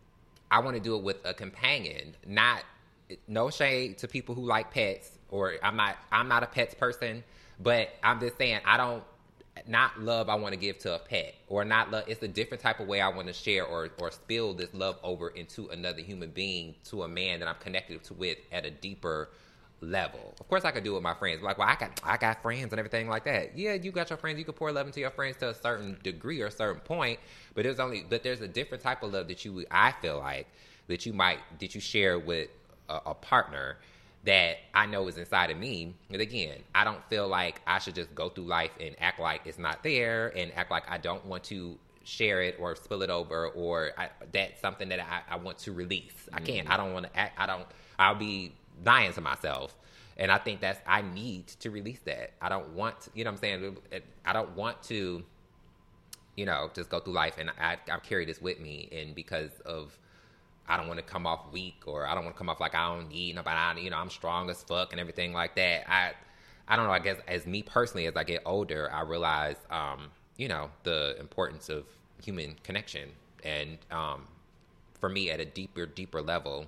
B: I want to do it with a companion. Not, no shade to people who like pets, or I'm not I'm not a pets person, but I'm just saying I don't. Not love I want to give to a pet, or not love. It's a different type of way I want to share or or spill this love over into another human being, to a man that I'm connected to with at a deeper level. Of course, I could do it with my friends. Like, well, I got I got friends and everything like that. Yeah, you got your friends. You can pour love into your friends to a certain degree or a certain point, but there's only but there's a different type of love that you I feel like that you might that you share with a, a partner that I know is inside of me. And again, I don't feel like I should just go through life and act like it's not there and act like I don't want to share it or spill it over, or I, that's something that I, I want to release. I can't. Mm-hmm. I don't want to act. I don't. I'll be lying to myself. And I think that's, I need to release that. I don't want to, you know what I'm saying? I don't want to, you know, just go through life and I, I carry this with me. And because of, I don't want to come off weak, or I don't want to come off like I don't need nobody. I, you know, I'm strong as fuck and everything like that. I, I don't know. I guess as me personally, as I get older, I realize, um, you know, the importance of human connection. And um, for me, at a deeper, deeper level,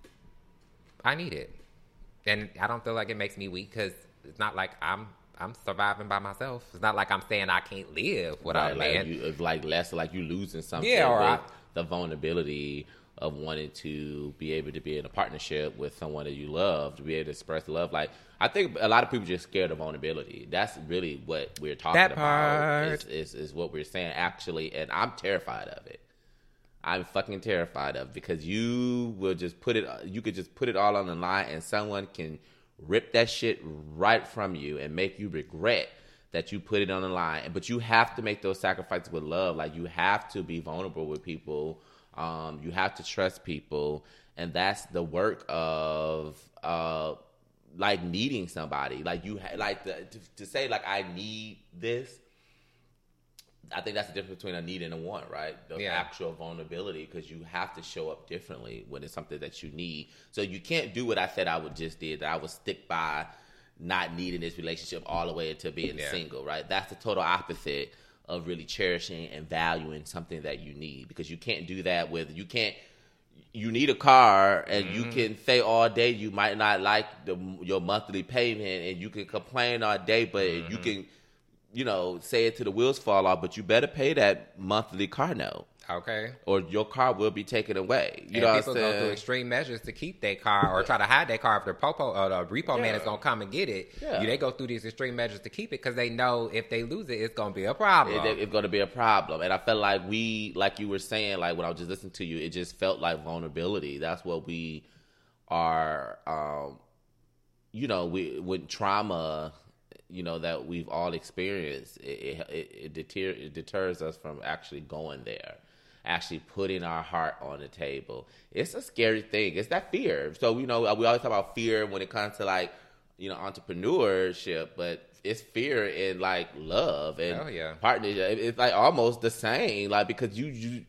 B: I need it. And I don't feel like it makes me weak, because it's not like I'm I'm surviving by myself. It's not like I'm saying I can't live without
A: right,
B: a
A: like
B: man.
A: You, it's like less like you losing something.
B: Yeah, or
A: with
B: I,
A: the vulnerability of wanting to be able to be in a partnership with someone that you love, to be able to express love. Like, I think a lot of people just scared of vulnerability. That's really what we're talking
B: that
A: about.
B: Part.
A: Is, is, is what we're saying, actually. And I'm terrified of it. I'm fucking terrified of it, because you will just put it, you could just put it all on the line, and someone can rip that shit right from you and make you regret that you put it on the line. But you have to make those sacrifices with love. Like, you have to be vulnerable with people. Um, you have to trust people. And that's the work of, uh, like, needing somebody. Like, you ha- like the, to, to say, like, I need this. I think that's the difference between a need and a want, right? The
B: yeah.
A: actual vulnerability, because you have to show up differently when it's something that you need. So you can't do what I said I would just did, that I would stick by not needing this relationship all the way into being yeah. single, right? That's the total opposite of really cherishing and valuing something that you need, because you can't do that with, you can't, you need a car, and mm-hmm. you can say all day you might not like the, your monthly payment, and you can complain all day, but mm-hmm. you can, you know, say it till the wheels fall off, but you better pay that monthly car note.
B: Okay.
A: Or your car will be taken away. You
B: and
A: know
B: people
A: what I'm saying?
B: go through extreme measures to keep their car, or try to hide their car if the popo or the repo
A: yeah.
B: man is going to come and get it.
A: Yeah.
B: You, they go through these extreme measures to keep it, because they know if they lose it, it's going to be a problem.
A: It, it's going to be a problem. And I felt like we, like you were saying, like when I was just listening to you, it just felt like vulnerability. That's what we are, um, you know, we with trauma, you know, that we've all experienced, it, it, it, deter, it deters us from actually going there, actually putting our heart on the table. It's a scary thing. It's that fear. So, you know, we always talk about fear when it comes to, like, you know, entrepreneurship, but it's fear in, like, love and
B: oh, yeah.
A: partnership. It's, like, almost the same, like, because you, you,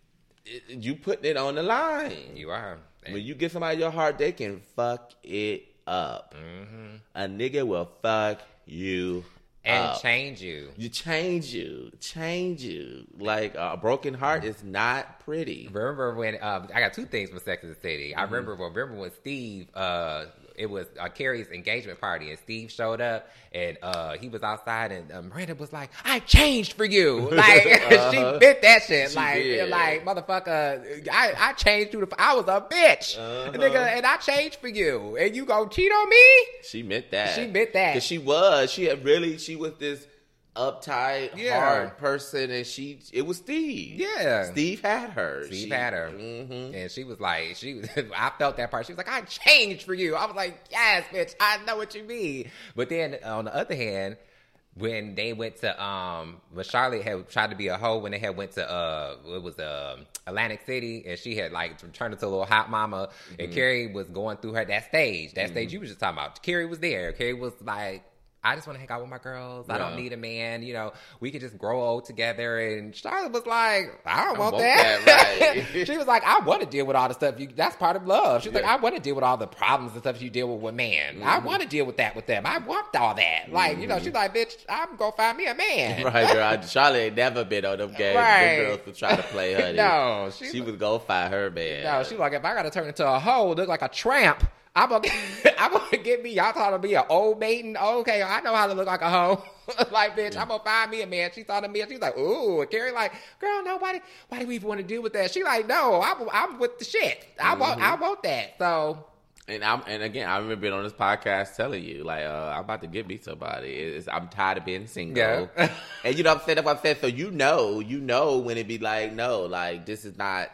A: you putting it on the line.
B: You are.
A: When you give somebody your heart, they can fuck it up.
B: Mm-hmm.
A: A nigga will fuck you
B: and
A: up.
B: change you.
A: You change you. Change you. Like, uh, a broken heart is not pretty.
B: Remember when, um, I got two things for Sex and the City. Mm-hmm. I remember, remember when Steve, uh, it was uh, Carrie's engagement party, and Steve showed up, and uh, he was outside, and um, Miranda was like, "I changed for you." Like, uh-huh. She bit that shit. She like, did. Like, motherfucker, I, I changed you. I was a bitch, uh-huh. nigga, and I changed for you, and you gonna cheat on me?
A: She meant that.
B: She meant that.
A: Because she was. She had really, she was this uptight,
B: yeah.
A: hard person, and she, it was Steve.
B: Yeah.
A: Steve had her.
B: Steve
A: she,
B: had her.
A: Mm-hmm.
B: And she was like, she. I felt that part. She was like, I changed for you. I was like, yes, bitch, I know what you mean. But then, on the other hand, when they went to, um, when Charlotte had tried to be a hoe, when they had went to, uh, it was uh, Atlantic City, and she had, like, turned into a little hot mama, mm-hmm. and Carrie was going through her, that stage, that mm-hmm. stage you was just talking about. Carrie was there. Carrie was like, I just want to hang out with my girls. Yeah. I don't need a man. You know, we could just grow old together. And Charlotte was like, I don't want, I want that. that right. She was like, I want to deal with all the stuff. You, that's part of love. She's yeah. like, I want to deal with all the problems and stuff you deal with with man. Mm-hmm. I want to deal with that with them. I want all that. Like, mm-hmm. you know, she's like, bitch, I'm going to find me a man.
A: Right, girl. Charlotte ain't never been on them games. Right. Them girls would try to play her.
B: No.
A: She was going to find her man.
B: No, she was like, if I got to turn into a hoe, look like a tramp, I'm gonna, I'm gonna get me. Y'all trying to be an old maiden? Okay, I know how to look like a hoe. Like, bitch, I'm gonna find me a man. She thought of me, and she's like, ooh. And Carrie like, girl, nobody. Why do we even want to deal with that? She like, no, I'm, I'm with the shit. I mm-hmm. want, I want that. So.
A: And I'm, and again, I remember being on this podcast telling you, like, uh, I'm about to get me somebody. It's, I'm tired of being single. Yeah. And you know what I'm saying? That's what I'm saying. So you know, you know when it be like, no, like, this is not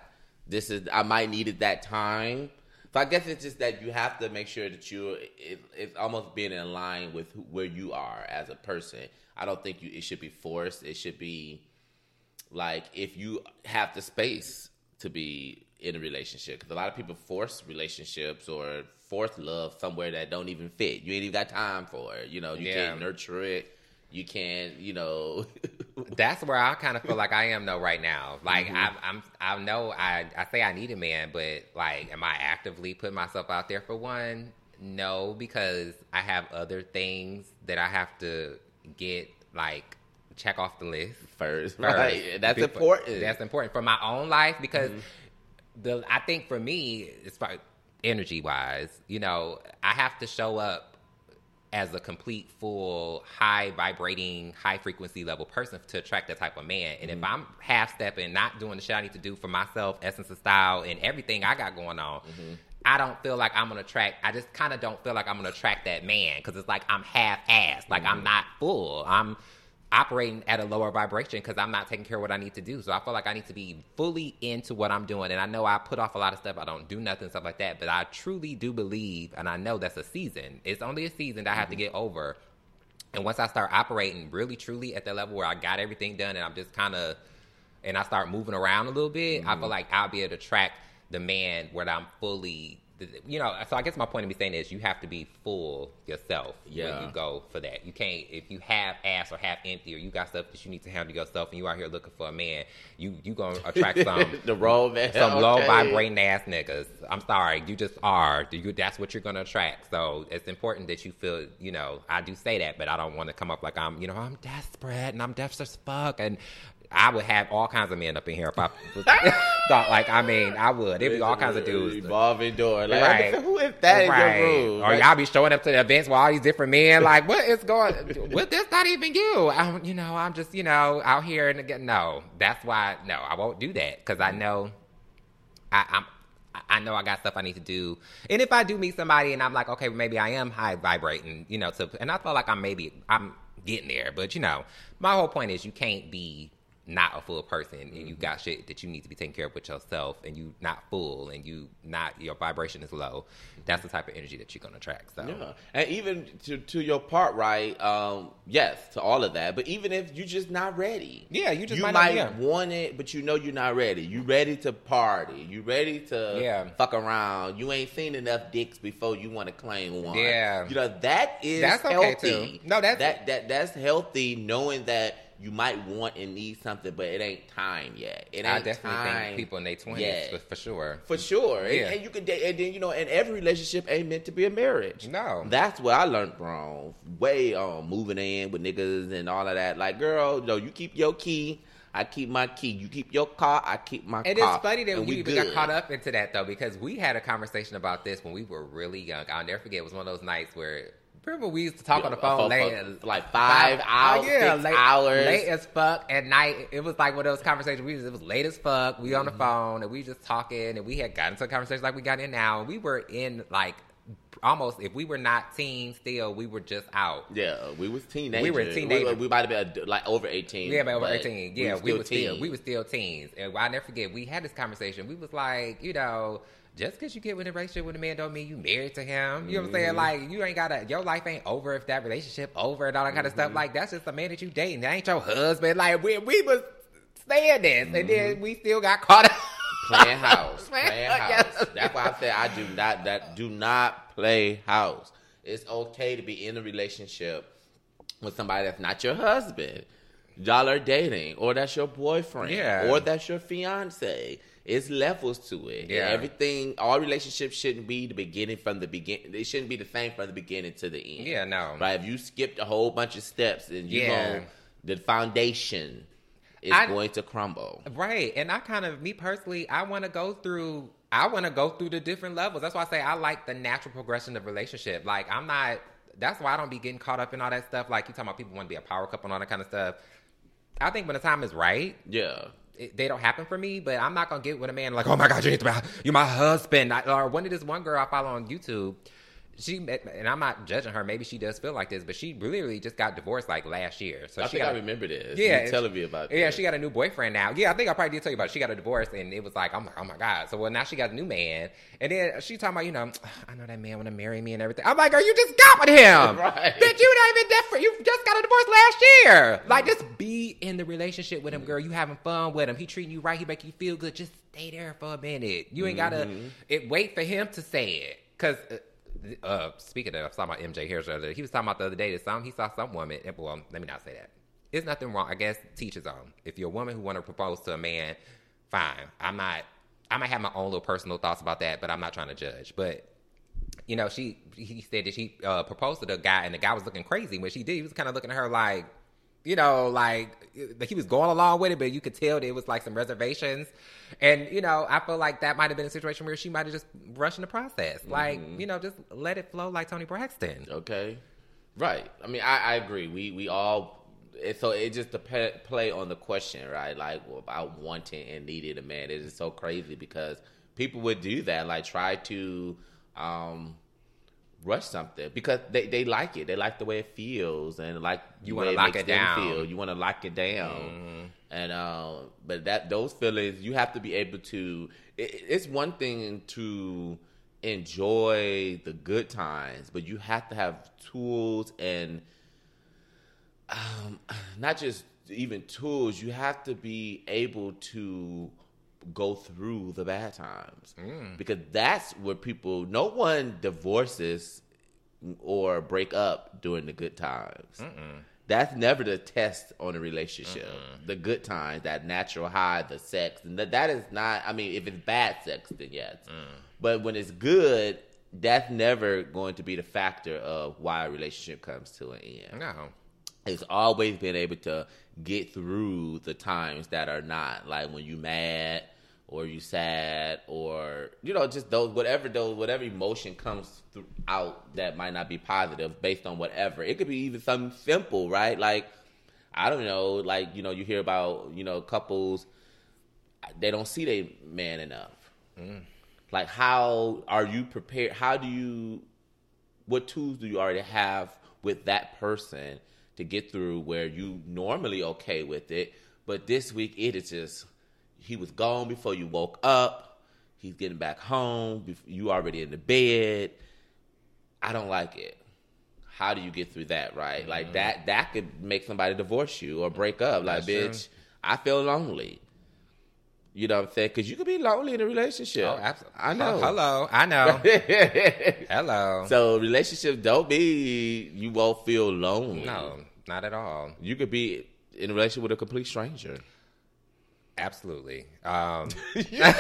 A: this is I might needed that time. So I guess it's just that you have to make sure that you it, it's almost being in line with who, where you are as a person. I don't think you it should be forced. It should be like if you have the space to be in a relationship. Because a lot of people force relationships or force love somewhere that don't even fit. You ain't even got time for it. You know, you
B: Yeah.
A: can't nurture it. You can't, you know.
B: That's where I kind of feel like I am though right now. Like
A: Mm-hmm.
B: I'm, I'm, I know I, I say I need a man, but like, am I actively putting myself out there for one? No, because I have other things that I have to get like check off the list
A: First,
B: first.
A: right? That's
B: Before-
A: important.
B: That's important for my own life because
A: Mm-hmm.
B: the I think for me, as far energy wise, you know, I have to show up as a complete, full, high vibrating, high frequency level person to attract that type of man. And
A: Mm-hmm.
B: if I'm half stepping, not doing the shit I need to do for myself, essence of style, and everything I got going on,
A: Mm-hmm.
B: I don't feel like I'm gonna attract. I just kind of don't feel like I'm gonna attract that man because it's like I'm half assed, like
A: Mm-hmm.
B: I'm not full. I'm operating at a lower vibration because I'm not taking care of what I need to do. So I feel like I need to be fully into what I'm doing. And I know I put off a lot of stuff. I don't do nothing, stuff like that. But I truly do believe, and I know that's a season. It's only a season that I have to get over. And once I start operating really, truly at that level where I got everything done and I'm just kind of, and I start moving around a little bit,
A: Mm-hmm.
B: I feel like I'll be able to track the man where I'm fully, you know, so I guess my point of me saying is you have to be full yourself
A: Yeah.
B: when you go for that. You can't, if you have ass or half empty or you got stuff that you need to handle yourself and you out here looking for a man, you you going to attract some
A: the role, man.
B: some low
A: Okay.
B: vibrating ass niggas. I'm sorry, you just are. You, that's what you're going to attract. So it's important that you feel, you know, I do say that, but I don't want to come up like I'm, you know, I'm desperate and I'm desperate as fuck. And I would have all kinds of men up in here if I was, thought like, I mean, I would. There'd be all kinds of dudes.
A: Evolving door. Like,
B: Right.
A: who is that
B: Right.
A: in your room?
B: Or
A: Like,
B: y'all be showing up to the events with all these different men. Like, what is going? What? That's not even you. I'm, you know, I'm just, you know, out here and again. No, that's why. No, I won't do that because I know, I, I'm. I know I got stuff I need to do, and if I do meet somebody and I'm like, okay, maybe I am high vibrating, you know, to, and I feel like I'm maybe I'm getting there, but you know, my whole point is you can't be not a full person and you got shit that you need to be taking care of with yourself and you not full and you not your vibration is low. That's the type of energy that you're gonna attract. So
A: Yeah. And even to to your part, right? Um, yes, to all of that. But even if you're just not ready,
B: Yeah, you just
A: you
B: might
A: might,
B: not- yeah.
A: want it, but you know you're not ready. You ready to party. You ready to
B: Yeah.
A: fuck around. You ain't seen enough dicks before you want to claim one.
B: Yeah.
A: you know that is
B: That's okay,
A: healthy.
B: too. No, that's-
A: that that that's healthy. Knowing that you might want and need something, but it ain't time yet. It ain't
B: I definitely
A: time
B: think people in their twenties
A: yet.
B: for, for sure.
A: For sure. And,
B: Yeah.
A: and you could date, and then, you know, and every relationship ain't meant to be a marriage.
B: No.
A: That's what I learned from way um, moving in with niggas and all of that. Like, girl, no, you keep your key, I keep my key. You keep your car, I keep my
B: And
A: car.
B: it's funny that
A: and
B: you
A: we
B: even
A: good.
B: got caught up into that though, because we had a conversation about this when we were really young. I'll never forget. It was one of those nights where remember we used to talk
A: Yeah,
B: on the phone
A: for-
B: late,
A: for like five hours, six
B: late,
A: hours.
B: late as fuck at night. It was like one of those conversations. We was, it was late as fuck. We
A: Mm-hmm.
B: on the phone and we just talking, and we had gotten into a conversation like we got in now. And we were in like almost if we were not teens still, we were just out.
A: Yeah, we was teenagers.
B: We were teenagers.
A: We, we might have been like over eighteen.
B: Yeah, but over
A: but
B: eighteen. Yeah, we,
A: still
B: were still
A: teens.
B: we were still teens. And I'll never forget, we had this conversation. We was like, you know, just because you get in a relationship with a man don't mean you married to him. You know what I'm saying? Like, you ain't gotta, your life ain't over if that relationship over and all that kind of stuff. Like, that's just a man that you dating. That ain't your husband. Like, we, we was saying this, and then we still got caught up.
A: Playing house.
B: Playing-
A: Playing house.
B: yes.
A: That's why I said I do not that do not play house. It's okay to be in a relationship with somebody that's not your husband. Y'all are dating, or that's your boyfriend,
B: Yeah.
A: or that's your fiance. It's levels to it.
B: Yeah.
A: And everything, all relationships shouldn't be the beginning from the beginning. They shouldn't be the same from the beginning to the end.
B: Yeah, no.
A: Right? If you skipped a whole bunch of steps, and you
B: Yeah.
A: going the foundation is
B: I-
A: going to crumble.
B: Right. And I kind of, me personally, I want to go through, I want to go through the different levels. That's why I say I like the natural progression of relationship. Like, I'm not, that's why I don't be getting caught up in all that stuff. Like, you talking about people want to be a power couple and all that kind of stuff. I think when the time is right,
A: Yeah.
B: it, they don't happen for me, but I'm not going to get with a man like, oh my God, you're my, you're my husband. I, or one of this one girl I follow on YouTube, she, and I'm not judging her. Maybe she does feel like this, but she literally just got divorced like last year. So
A: I
B: she
A: think
B: got,
A: I remember this.
B: Yeah,
A: you were telling me about
B: Yeah,
A: this.
B: she got a new boyfriend now. Yeah, I think I probably did tell you about it. She got a divorce, and it was like, I'm like, oh my God. So, well, now she got a new man. And then she talking about, you know, I know that man want to marry me and everything. I'm like, girl, you just got with him.
A: Right.
B: Bitch, you not even different. You just got a divorce last year. Like, just be in the relationship with him, girl. You having fun with him. He treating you right. He making you feel good. Just stay there for a minute. You ain't got to
A: Mm-hmm.
B: it, wait for him to say it. Because... Uh, Uh, speaking of, I was talking about M J Harris earlier. He was talking about the other day that some he saw some woman. Well, let me not say that. There's nothing wrong. I guess teach his own. If you're a woman who want to propose to a man, fine. I'm not. I might have my own little personal thoughts about that, but I'm not trying to judge. But you know, she he said that she uh, proposed to the guy, and the guy was looking crazy when she did. He was kind of looking at her like, you know, like, like he was going along with it, but you could tell there was like some reservations. And, you know, I feel like that might have been a situation where she might have just rushed in the process. Like, mm-hmm. you know, just let it flow like Toni Braxton.
A: Okay. Right. I mean, I, I agree. We we all, it, so it just depend, play on the question, right? Like, about wanting and needing a man. It is so crazy because people would do that, like try to um, rush something because they, they like it. They like the way it feels and like
B: you want to lock
A: it,
B: it down.
A: Feel. You want to lock it down. Mm-hmm. And uh, but that those feelings, you have to be able to. It, it's one thing to enjoy the good times, but you have to have tools and um, not just even tools. You have to be able to go through the bad times mm. because that's where people. No one divorces or break up during the good times. Mm-mm. That's never the test on a relationship. Mm-hmm. The good times, that natural high, the sex. And that, that is not, I mean, if it's bad sex, then yes. Mm. But when it's good, that's never going to be the factor of why a relationship comes to an end.
B: No.
A: It's always been able to get through the times that are not. Like when you mad or you sad or, you know, just those, whatever those, whatever emotion comes through, out that might not be positive based on whatever. It could be even something simple, right? Like, I don't know, like, you know, you hear about, you know, couples, they don't see their man enough. Mm. Like, how are you prepared? How do you, what tools do you already have with that person to get through where you normally okay with it, but this week it is just, he was gone before you woke up. He's getting back home. You already in the bed. I don't like it. How do you get through that, right? Mm-hmm. Like, that that could make somebody divorce you or break up. Like, That's bitch, true. I feel lonely. You know what I'm saying? Because you could be lonely in a relationship.
B: Oh, absolutely.
A: I know.
B: Oh, hello. I know. Hello.
A: So, relationships don't mean you won't feel lonely.
B: No, not at all.
A: You could be in a relationship with a complete stranger.
B: Absolutely. Um,
A: yeah,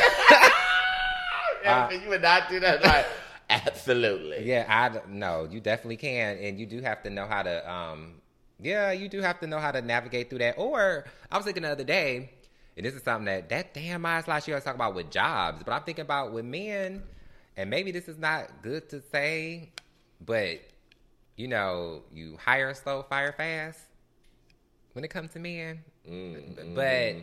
A: uh, you would not do that. Like, absolutely.
B: Yeah, I no, you definitely can, and you do have to know how to. Um, yeah, you do have to know how to navigate through that. Or I was thinking the other day, and this is something that that damn eyes last year I was talking about with jobs, but I'm thinking about with men, and maybe this is not good to say, but you know, you hire slow, fire fast when it comes to men, mm-hmm. but.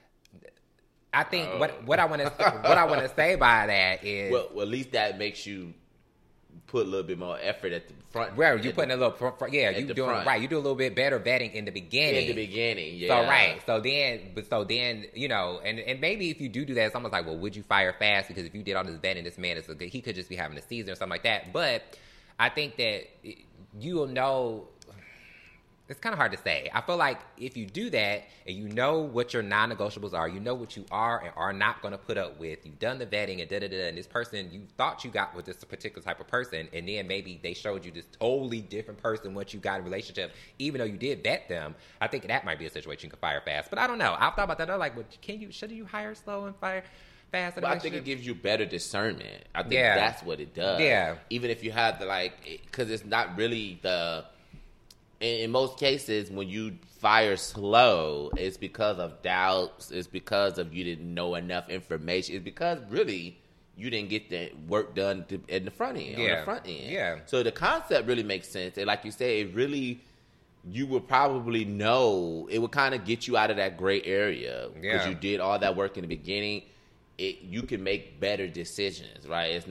B: I think oh. what what I want to what I want to say by that is
A: well, well, at least that makes you put a little bit more effort at the front.
B: Well, you putting the, a little front, front, yeah, you doing front. Right. You do a little bit better vetting in the beginning.
A: In the beginning, yeah.
B: So right, so then, but so then you know, and and maybe if you do do that, it's almost like, well, would you fire fast? Because if you did all this vetting, this man is a good, he could just be having a season or something like that. But I think that you'll know. It's kind of hard to say. I feel like if you do that and you know what your non-negotiables are, you know what you are and are not going to put up with, you've done the vetting and da-da-da, and this person, you thought you got with this particular type of person, and then maybe they showed you this totally different person once you got in a relationship, even though you did vet them, I think that might be a situation you can fire fast. But I don't know. I've thought about that. I'm like, well, can you, should you hire slow and fire fast?
A: Well, I think it gives you better discernment. I think
B: yeah.
A: that's what it does.
B: Yeah.
A: Even if you have the, like, because it's not really the... In most cases, when you fire slow, it's because of doubts. It's because of you didn't know enough information. It's because really you didn't get the work done to, in the front end.
B: Yeah.
A: On the front end.
B: Yeah.
A: So the concept really makes sense. And like you say, it really, you would probably know. It would kind of get you out of that gray area because
B: yeah.
A: you did all that work in the beginning. It you can make better decisions, right? It's not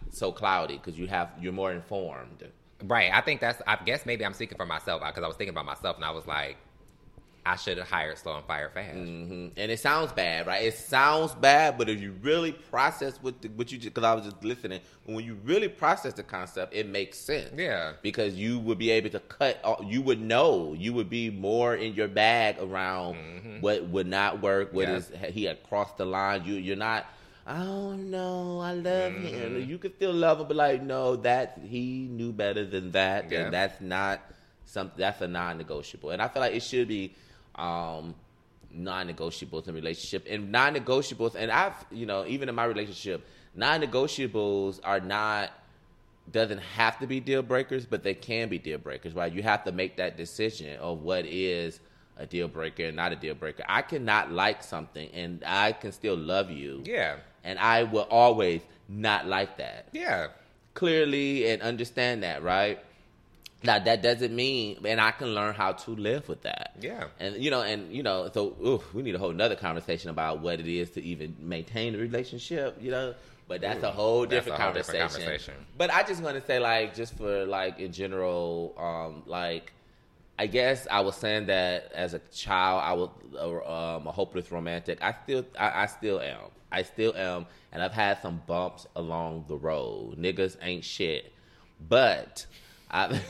A: so cloudy because you have you're more informed.
B: Right. I think that's. I guess maybe I'm speaking for myself because I was thinking about myself and I was like, I should have hired Slow and Fire Fast.
A: Mm-hmm. And it sounds bad, right? It sounds bad, but if you really process what the, what you just because I was just listening, when you really process the concept, it makes sense.
B: Yeah,
A: because you would be able to cut. You would know. You would be more in your bag around mm-hmm. what would not work. What yeah. is he had crossed the line? You you're not. I don't know. I love mm-hmm. him. You could still love him, but like no, that he knew better than that, yeah. and that's not something. That's a non-negotiable, and I feel like it should be. Um, non-negotiables in a relationship and non-negotiables and I've you know even in my relationship non-negotiables are not doesn't have to be deal breakers but they can be deal breakers, right? You have to make that decision of what is a deal breaker and not a deal breaker. I cannot like something and I can still love you,
B: yeah,
A: and I will always not like that,
B: yeah, clearly,
A: and understand that, right? Now that doesn't mean, and I can learn how to live with that.
B: Yeah,
A: and you know, and you know, so ooh, we need a whole nother conversation about what it is to even maintain a relationship. You know, but that's ooh, a whole different, a whole conversation. different conversation. But I just want to say, like, just for like in general, um, like, I guess I was saying that as a child, I was uh, um, a hopeless romantic. I still, I, I still am. I still am, and I've had some bumps along the road. Niggas ain't shit, but. I,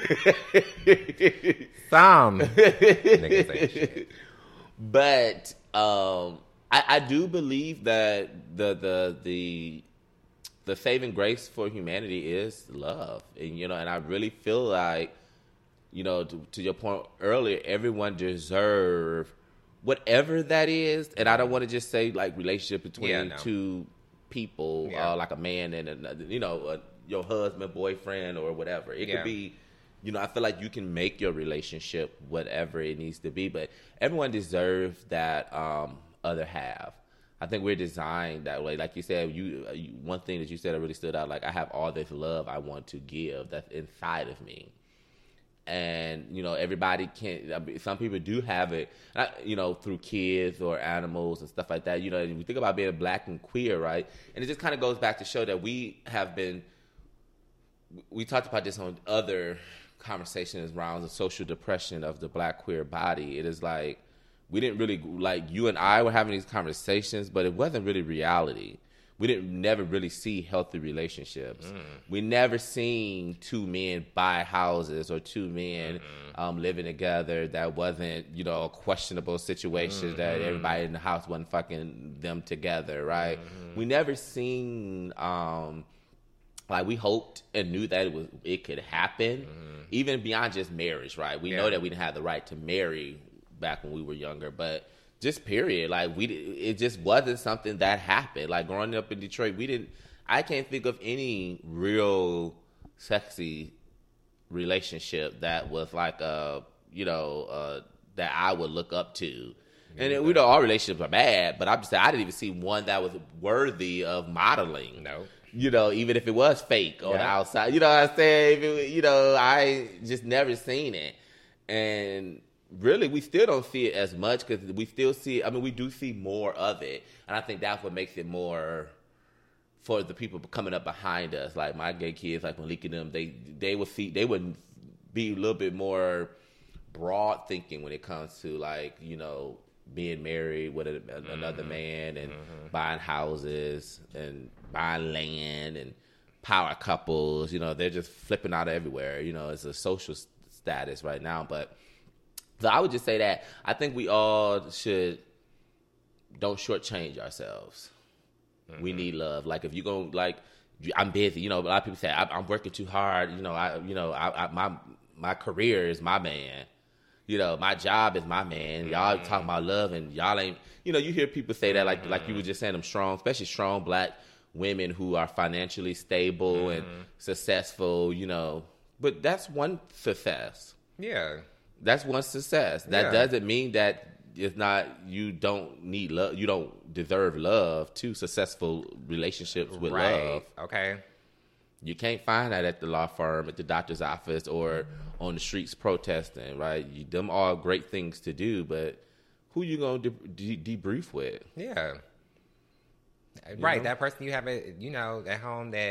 B: Some niggas ain't shit.
A: But um, I, I do believe that the the the the saving grace for humanity is love, and you know, and I really feel like, you know, to, to your point earlier, everyone deserves whatever that is, and I don't want to just say like relationship between yeah, no. two people, yeah. uh, like a man and another, you know. A, your husband, boyfriend, or whatever. It yeah. could be, you know, I feel like you can make your relationship whatever it needs to be, but everyone deserves that um, other half. I think we're designed that way. Like you said, you, you one thing that you said that really stood out, like I have all this love I want to give that's inside of me. And, you know, everybody can't, some people do have it, you know, through kids or animals and stuff like that. You know, we think about being black and queer, right? And it just kind of goes back to show that we have been, we talked about this on other conversations around the social depression of the black queer body. It is like, we didn't really, like you and I were having these conversations, but it wasn't really reality. We didn't never really see healthy relationships. Mm. We never seen two men buy houses or two men mm-hmm. um, living together that wasn't, you know, a questionable situation mm-hmm. that everybody in the house wasn't fucking them together, right? Mm-hmm. We never seen, um, like we hoped and knew that it was it could happen, mm-hmm. even beyond just marriage, right? We yeah. know that we didn't have the right to marry back when we were younger, but just period, like we, it just wasn't something that happened. Like growing up in Detroit, we didn't. I can't think of any real sexy relationship that was like a, you know, uh, that I would look up to. And then, we know all relationships are bad, but I'm just saying I didn't even see one that was worthy of modeling.
B: No.
A: You know, even if it was fake on yeah. the outside. You know what I'm saying? If it, you know, I just never seen it. And really, we still don't see it as much because we still see, I mean, we do see more of it. And I think that's what makes it more for the people coming up behind us. Like my gay kids, like Malik and them, they, they would see, they would be a little bit more broad thinking when it comes to like, you know, being married with a, a, another mm-hmm. man and mm-hmm. buying houses and buying land and power couples. You know, they're just flipping out everywhere. You know, it's a social status right now. But so I would just say that I think we all should don't shortchange ourselves. Mm-hmm. We need love. Like if you go like I'm busy. You know, a lot of people say I, I'm working too hard. You know, I you know I, I my my career is my man. You know, my job is my man. Y'all mm-hmm. talking about love and y'all ain't, you know, you hear people say that like mm-hmm. like you were just saying them strong, especially strong black women who are financially stable mm-hmm. and successful, you know. But that's one success.
B: Yeah.
A: That's one success. That yeah. doesn't mean that it's not, you don't need love, you don't deserve love to successful relationships with
B: right.
A: love.
B: Okay.
A: You can't find that at the law firm, at the doctor's office, or on the streets protesting, right? You, them are great things to do, but who you going to de- de- debrief with?
B: Yeah. You right. Know? That person you have, at, you know, at home that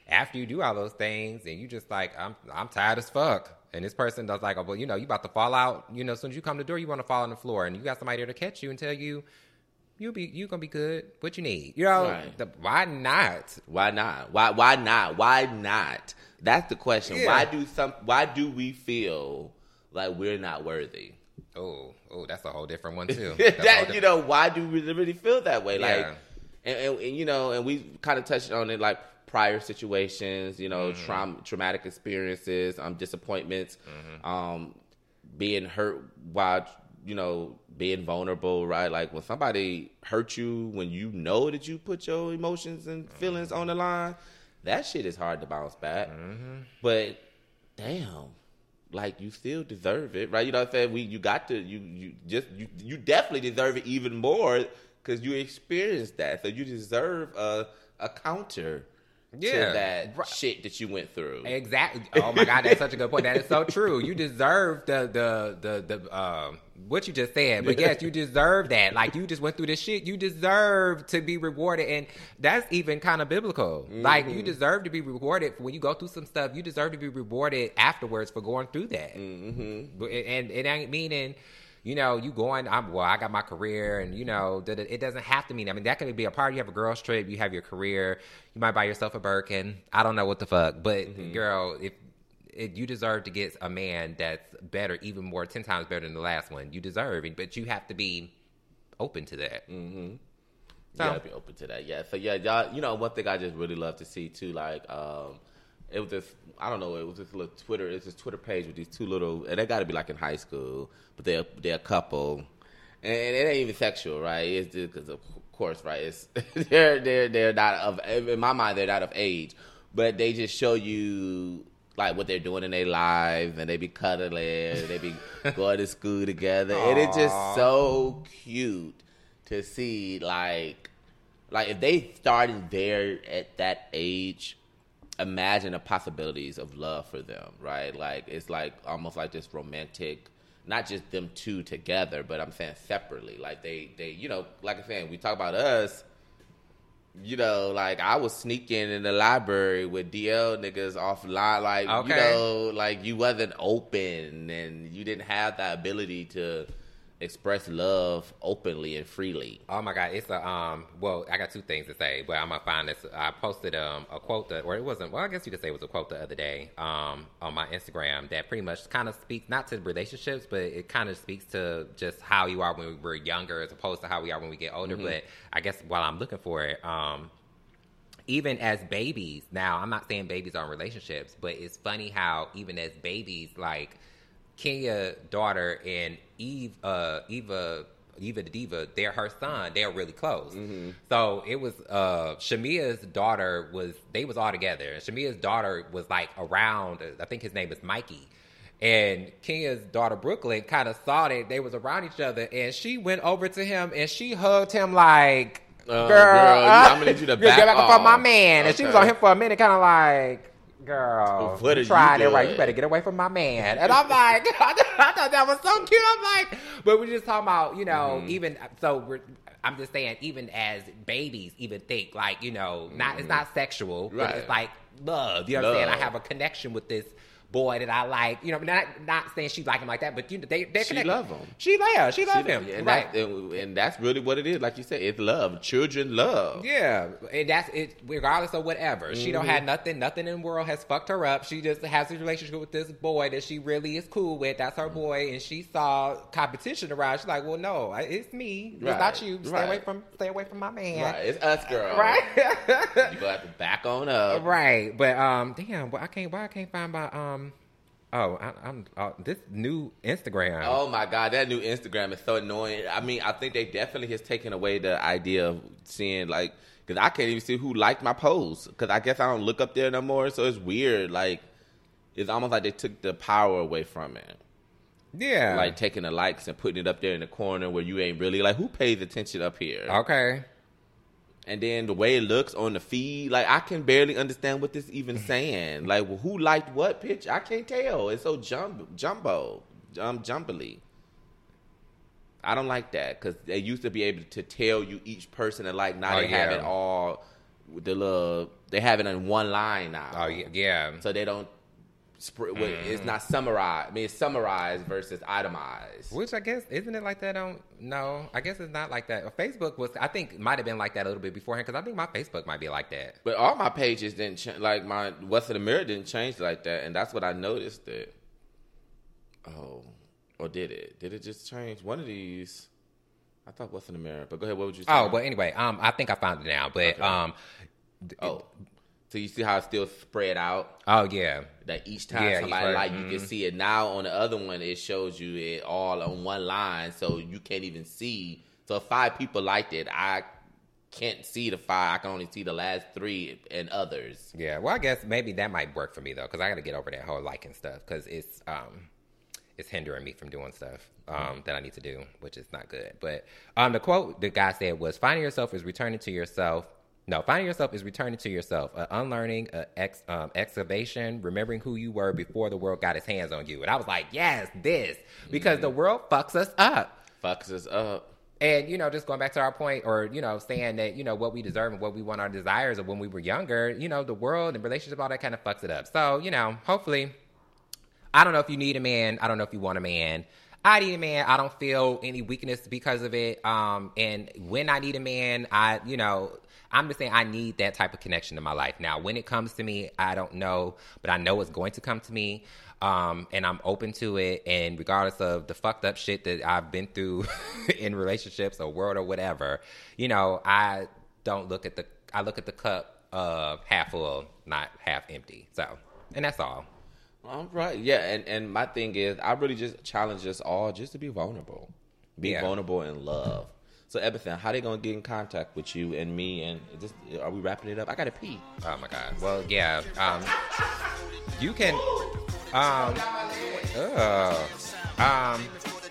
B: after you do all those things and you just like, I'm I'm tired as fuck. And this person does like, oh, well, you know, you about to fall out. You know, as soon as you come to the door, you want to fall on the floor. And you got somebody there to catch you and tell you, you'll be, you going to be good. What you need? You know,
A: Right.
B: the, why not?
A: Why not? Why why not? Why not? That's the question.
B: Yeah.
A: Why do some why do we feel like we're not worthy?
B: Oh, oh, that's a whole different one, too. That's a whole
A: that
B: different-
A: you know, why do we really feel that way? Like
B: Yeah.
A: and, and, and you know, and we kind of touched on it like prior situations, you know,
B: Mm-hmm.
A: traum- traumatic experiences, um, disappointments,
B: Mm-hmm.
A: um, being hurt while, you know, being vulnerable, right? Like when somebody hurt you, when you know that you put your emotions and feelings on the line, that shit is hard to bounce back.
B: Mm-hmm.
A: But damn, like you still deserve it, right? You know what I'm saying? We, you got to, you, you just, you, you definitely deserve it even more because you experienced that, so you deserve a, a counter.
B: Yeah.
A: To that
B: Right.
A: shit that you went through.
B: Exactly. Oh my God, that's such a good point. That is so true. You deserve the the the the um what you just said. But yes, you deserve that. Like you just went through this shit. You deserve to be rewarded, and that's even kind of biblical. Mm-hmm. Like you deserve to be rewarded for when you go through some stuff. You deserve to be rewarded afterwards for going through that. Mm-hmm. And it ain't meaning. You know, you going, I'm, well, I got my career, and, you know, that it doesn't have to mean, I mean, that could be a part. You have a girl's trip, you have your career, you might buy yourself a Birkin. I don't know what the fuck. But, mm-hmm. girl, if, if you deserve to get a man that's better, even more, ten times better than the last one, you deserve it. But you have to be open to that.
A: Mm-hmm.
B: So,
A: you gotta be open to that, yeah. So, yeah, y'all, you know, one thing I just really love to see, too, like, um, it was this, I don't know, it was this little Twitter, it's this Twitter page with these two little, and they got to be like in high school, but they're, they're a couple, and it ain't even sexual, right? It's just because, of course, right, it's, they're, they're, they're not of, in my mind, they're not of age, but they just show you, like, what they're doing in their lives, and they be cuddling, they be going to school together, and it's just so cute to see, like, like, if they started there at that age, imagine the possibilities of love for them, right? Like, it's like almost like this romantic, not just them two together, but I'm saying separately. Like, they, they you know, like I'm saying, we talk about us, you know, like, I was sneaking in the library with D L niggas offline, like,
B: Okay.
A: you know, like, you wasn't open, and you didn't have the ability to express love openly and freely.
B: Oh my God, it's a um. Well, I got two things to say, but I'm gonna find this. I posted um a quote that, or it wasn't. Well, I guess you could say it was a quote the other day um on my Instagram that pretty much kind of speaks not to relationships, but it kind of speaks to just how you are when we were younger as opposed to how we are when we get older.
A: Mm-hmm.
B: But I guess while I'm looking for it, um. Even as babies, now I'm not saying babies are in relationships, but it's funny how even as babies, like Kenya daughter and Eve, uh, Eva, Eva the Diva, they're her son. They're really close. Mm-hmm. So it was uh, Shamia's daughter was they was all together. And Shamia's daughter was like around. I think his name is Mikey. And Kenya's daughter Brooklyn kind of saw that they was around each other, and she went over to him and she hugged him like,
A: Uh,
B: "Girl,
A: girl,
B: uh,
A: I'm gonna need you to
B: you
A: back
B: get back
A: off."
B: from my man." And she was
A: Okay.
B: on him for a minute, kind of like, "Girl,
A: What are
B: you
A: you
B: tried it right.
A: doing?
B: You better get away from my man." And I'm like, I thought that was so cute. I'm like, but we're just talking about, you know,
A: Mm-hmm.
B: even so. We're, I'm just saying, even as babies, even think like, you know, not it's not sexual, but
A: Right.
B: it's like love. You know what I'm saying? I
A: Love.
B: have a connection with this boy that I like. You know, not not saying she like him like that, but you know, they they
A: She
B: connect.
A: love him.
B: She yeah, she love him.
A: And,
B: Right.
A: that's, and, and that's really what it is. Like you said, it's love. Children love.
B: Yeah, and that's it. Regardless of whatever, she don't
A: Mm-hmm.
B: have nothing. Nothing in the world has fucked her up. She just has a relationship with this boy that she really is cool with. That's her boy, and she saw competition around. She's like, "Well, no, I- it's me. It's
A: Right,
B: not you. Stay
A: right.
B: away from. Stay away from my man."
A: Right. It's us, girl.
B: Right.
A: You gonna have to back on up.
B: Right. But um, damn. But I can't. Why I can't find my um. Oh, I, I'm uh, this new Instagram.
A: Oh my God, that new Instagram is so annoying. I mean, I think they definitely has taken away the idea of seeing like, because I can't even see who liked my post because I guess I don't look up there no more. So it's weird. Like, it's almost like they took the power away from it.
B: Yeah.
A: Like taking the likes and putting it up there in the corner where you ain't really like, who pays attention up here?
B: Okay.
A: And then the way it looks on the feed, like I can barely understand what this even saying. Like, well, who liked what picture? I can't tell. It's so jumbo, jumbo, um, jumbly. I don't like that because they used to be able to tell you each person and like now
B: Oh,
A: they have
B: yeah.
A: it all the little they have it in one line now.
B: Oh yeah, yeah.
A: So they don't. Sp- mm. It's not summarized. I mean, it's summarized versus itemized.
B: Which I guess isn't it like that on? No, I guess it's not like that. Facebook was, I think, might have been like that a little bit beforehand because I think my Facebook might be like that.
A: But all my pages didn't change. Like my What's in the Mirror didn't change like that, and that's what I noticed. That oh, or did it? Did it just change? One of these. I thought What's in the Mirror. But go ahead. What would you say?
B: Oh, but anyway, um, I think I found it now. But
A: okay.
B: um,
A: oh. It, So you see how it's still spread out?
B: Oh, yeah.
A: That each time
B: yeah,
A: somebody like,
B: mm-hmm.
A: you can see it. Now on the other one, it shows you it all on one line, so you can't even see. So if five people liked it, I can't see the five. I can only see the last three and others.
B: Yeah, well, I guess maybe that might work for me, though, because I got to get over that whole liking stuff, because it's, um, it's hindering me from doing stuff um, mm-hmm. that I need to do, which is not good. But um, the quote the guy said was, finding yourself is returning to yourself. No, finding yourself is returning to yourself, uh, unlearning, uh, ex, um, excavation, remembering who you were before the world got its hands on you. And I was like, yes, this, because mm-hmm. the world fucks us up.
A: Fucks us up.
B: And, you know, just going back to our point, or, you know, saying that, you know, what we deserve and what we want, our desires of when we were younger, you know, the world and relationship, all that kind of fucks it up. So, you know, hopefully, I don't know if you need a man. I don't know if you want a man. I need a man. I don't feel any weakness because of it. Um, and when I need a man, I, you know, I'm just saying I need that type of connection in my life. Now, when it comes to me, I don't know, but I know it's going to come to me, um, and I'm open to it. And regardless of the fucked up shit that I've been through in relationships or world or whatever, you know, I don't look at the, I look at the cup uh, half full, not half empty. So, and that's all.
A: All right. Yeah, and, and my thing is, I really just challenge us all just to be vulnerable. Be yeah. vulnerable in love. So, Ebithan, how they going to get in contact with you and me? And just, are we wrapping it up? I got to pee.
B: Oh, my God. Well, yeah. Um, you can... Um, uh, um,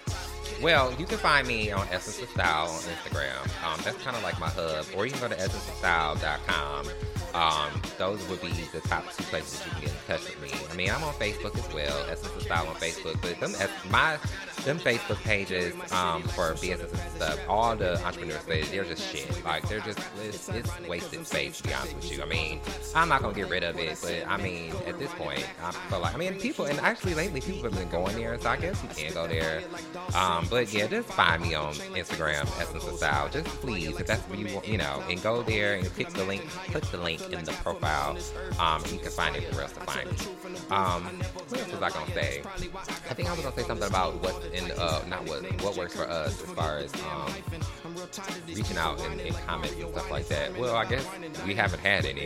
B: well, you can find me on Essence of Style on Instagram. Um, that's kind of like my hub. Or you can go to essence of style dot com. Um, those would be the top two places that you can get in touch with me. I mean, I'm on Facebook as well, Essence of Style on Facebook, but them, my, them Facebook pages, um, for businesses and stuff, all the entrepreneurs pages, they're just shit. Like, they're just, it's, it's wasted space, to be honest with you. I mean, I'm not gonna get rid of it, but I mean, at this point, I feel like, I mean, people, and actually lately, people have been going there, so I guess you can go there. Um, but yeah, just find me on Instagram, Essence of Style, just please, if that's what you want, you know, and go there and click the link, click the link in the profile. Um, you can find it where else to find me. Um, what else was I gonna say? I think I was gonna say something about what in uh, not what what works for us as far as um, reaching out and, and comments and stuff like that. Well, I guess we haven't had any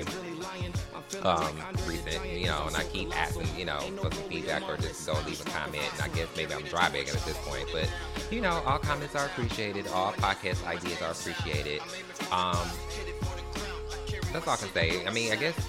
B: um, recent, you know, and I keep asking, you know, for some feedback or just go leave a comment. And I guess maybe I'm dry begging at this point, but you know, all comments are appreciated. All podcast ideas are appreciated. Um, That's all I can say. I mean, I guess,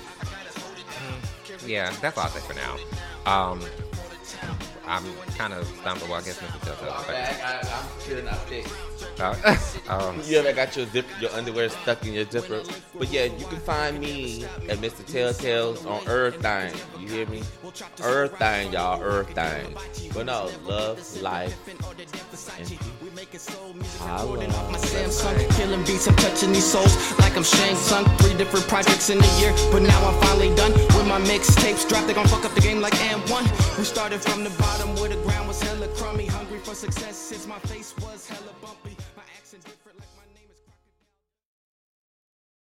B: mm, yeah, that's all I'll say for now. Um, I'm kind of stumbling. Well, I guess Mister Telltale.
A: I'm back. I, I'm feeling up thick.
B: Oh. um,
A: you ever got your zip, your underwear stuck in your zipper? But yeah, you can find me at Mister Telltales on Everything. You hear me? Everything, y'all. Everything. But no, love, life, and peace.
C: Rolling off my Samsung, killing beats, I'm touching these souls like I'm Shang Tsung. Three different projects in a year, but now I'm finally done with my mixtapes. Drop, they gon' fuck up the game like and one. We started from the bottom where the ground was hella crummy, hungry for success since my face was hella bumpy.